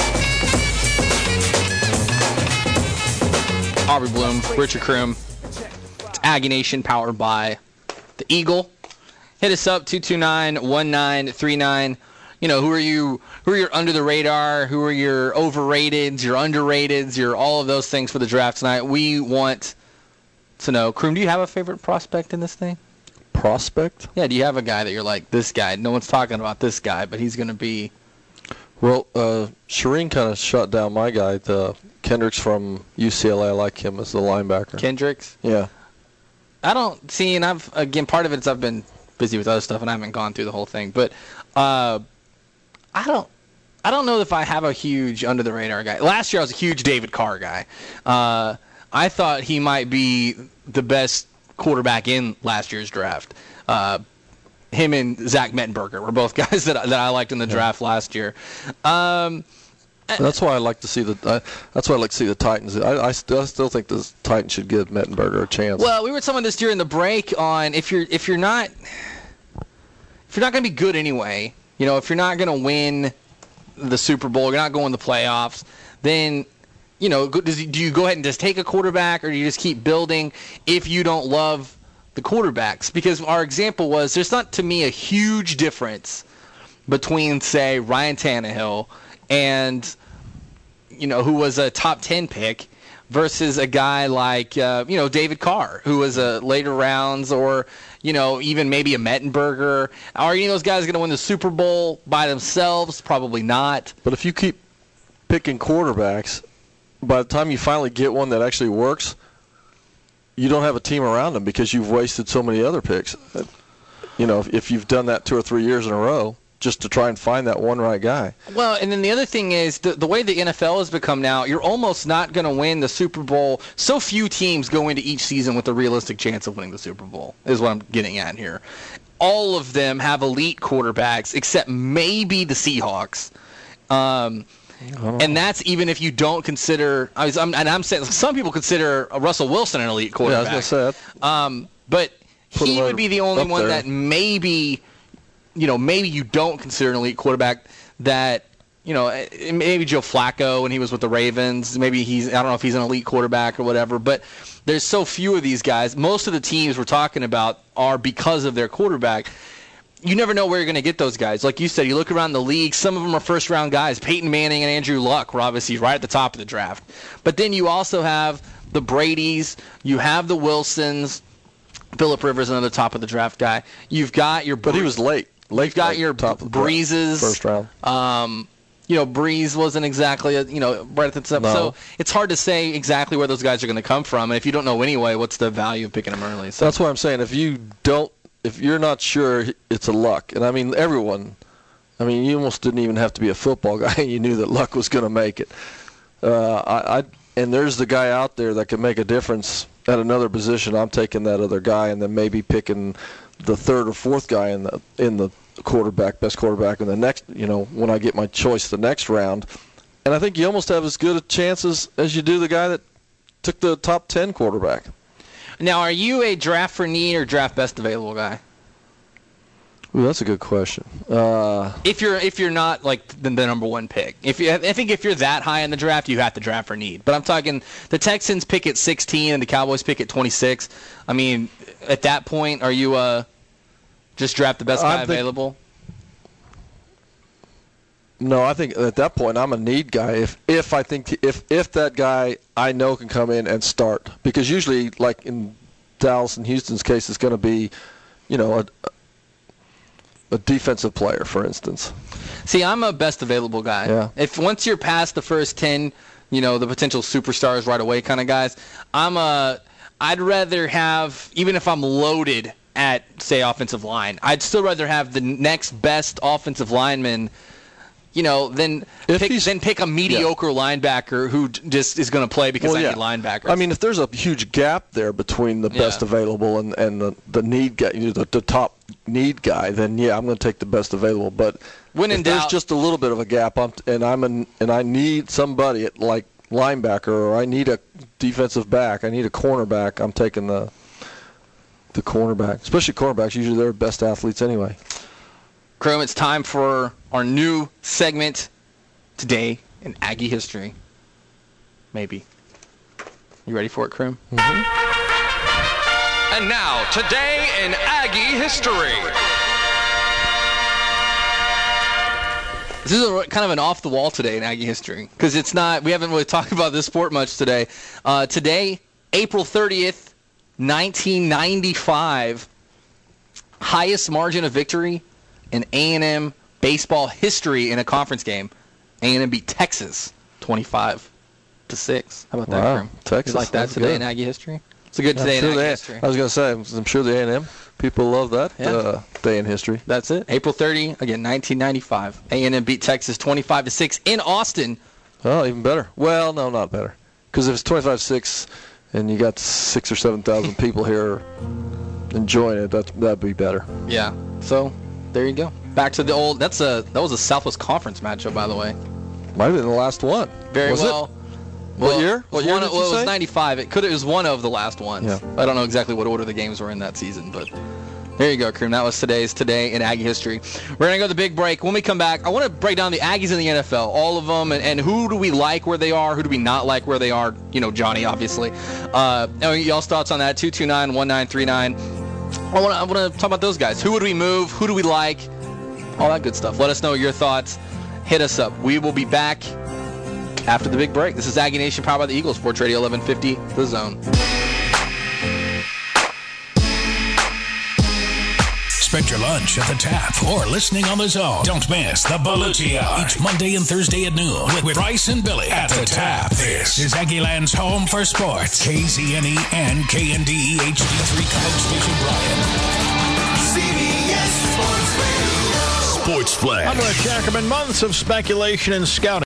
Aubrey Bloom, Richard Kroom. It's Aggie Nation powered by the Eagle. Hit us up 229-1939. You know, who are your under the radar? Who are your overrateds, your underrateds, your all of those things for the draft tonight? We want to know. Kroom, do you have a favorite prospect in this thing? Prospect? Yeah, do you have a guy that you're like, this guy, no one's talking about this guy, but he's going to be... Well, Shireen kind of shut down my guy. Kendricks from UCLA, I like him as the linebacker. Kendricks? Yeah. I don't see, and part of it is I've been busy with other stuff and I haven't gone through the whole thing, but I don't know if I have a huge under-the-radar guy. Last year I was a huge David Carr guy. I thought he might be the best quarterback in last year's draft. Him and Zach Mettenberger were both guys that I liked in the draft last year. That's why I like to see the Titans. I still think the Titans should give Mettenberger a chance. Well, we were talking about this during the break on if you're not going to be good anyway, you know, if you're not going to win the Super Bowl, you're not going to the playoffs, then you know, do you go ahead and just take a quarterback, or do you just keep building if you don't love the quarterbacks? Because our example was there's not, to me, a huge difference between, say, Ryan Tannehill and, who was a top 10 pick, versus a guy like, David Carr, who was a later rounds, or, even maybe a Mettenberger. Are any of those guys going to win the Super Bowl by themselves? Probably not. But if you keep picking quarterbacks, by the time you finally get one that actually works, you don't have a team around them because you've wasted so many other picks. If you've done that 2 or 3 years in a row, just to try and find that one right guy. Well, and then the other thing is the way the NFL has become now, you're almost not going to win the Super Bowl. So few teams go into each season with a realistic chance of winning the Super Bowl, is what I'm getting at here. All of them have elite quarterbacks, except maybe the Seahawks. And that's even if you don't consider, I'm saying some people consider Russell Wilson an elite quarterback. Yeah, I was going to say that. But he would be the only one that maybe you don't consider an elite quarterback. That, maybe Joe Flacco when he was with the Ravens. Maybe I don't know if he's an elite quarterback or whatever. But there's so few of these guys. Most of the teams we're talking about are because of their quarterback. You never know where you're going to get those guys. Like you said, you look around the league, some of them are first-round guys. Peyton Manning and Andrew Luck were obviously right at the top of the draft. But then you also have the Bradys, you have the Wilsons, Phillip Rivers, another top of the draft guy. You've got your... But he was late. You've got your top of the Breezes. First round. Breeze wasn't exactly, right at the top. No. So it's hard to say exactly where those guys are going to come from. And if you don't know anyway, what's the value of picking them early? So that's what I'm saying. If you're not sure, it's a luck. And, everyone, you almost didn't even have to be a football guy. You knew that Luck was going to make it. And there's the guy out there that can make a difference at another position. I'm taking that other guy and then maybe picking the third or fourth guy in the best quarterback in the next, when I get my choice the next round. And I think you almost have as good a chances as you do the guy that took the top 10 quarterback. Now, are you a draft for need or draft best available guy? Ooh, that's a good question. If you're not like the number one pick, I think if you're that high in the draft, you have to draft for need. But I'm talking the Texans pick at 16 and the Cowboys pick at 26. At that point, are you just draft the best guy available? No, I think at that point I'm a need guy. If I think if that guy I know can come in and start, because usually, like in Dallas and Houston's case, it's going to be, a defensive player, for instance. See, I'm a best available guy. Yeah. If once you're past the first 10, the potential superstars right away kind of guys, I'd rather have, even if I'm loaded at, say, offensive line, I'd still rather have the next best offensive lineman, than pick a mediocre linebacker who just is going to play because I need linebackers. If there's a huge gap there between the best available and the need guy, the top need guy, then I'm going to take the best available. But if there's just a little bit of a gap, and I need somebody at like linebacker, or I need a defensive back, I need a cornerback, I'm taking the cornerback. Especially cornerbacks, usually they're the best athletes anyway. Chrome, it's time for our new segment today in Aggie history. Maybe. You ready for it, Chrome? Mm-hmm. And now, today in Aggie history. This is kind of an off-the-wall today in Aggie history, because we haven't really talked about this sport much today. Today, April 30th, 1995, highest margin of victory in A&M baseball history in a conference game. A&M beat Texas 25-6. How about that, Crum? Texas. You like that today in Aggie history? It's a good day in Aggie history. I was going to say, I'm sure the A&M people love that day in history. That's it. April 30, again, 1995. A&M beat Texas 25-6 in Austin. Oh, even better. Well, no, not better. Because if it's 25-6 and you got 6,000 or 7,000 people here enjoying it, that'd be better. Yeah. So there you go. Back to the old. That was a Southwest Conference matchup, by the way. Might have been the last one. Very was well. It? What year? What year did you say? It was 95. It was one of the last ones. Yeah. I don't know exactly what order the games were in that season, but there you go, Cream. That was Today in Aggie history. We're going to go to the big break. When we come back, I want to break down the Aggies in the NFL, all of them, and who do we like where they are, who do we not like where they are, Johnny, obviously. Y'all's thoughts on that, 229-1939. I want to talk about those guys. Who would we move? Who do we like? all that good stuff. Let us know your thoughts. Hit us up. We will be back after the big break. This is Aggie Nation, powered by the Eagles, Sports Radio 1150, The Zone. Spend your lunch at the Tap or listening on The Zone. Don't miss the Belucci Hour each Monday and Thursday at noon with Bryce and Billy at the Tap. This is Aggieland's home for sports. KZNE and KNDE HD3 College Station Bryan. CBS Sports Radio. Sports Flash. I'm Rick Ackerman. Months of speculation and scouting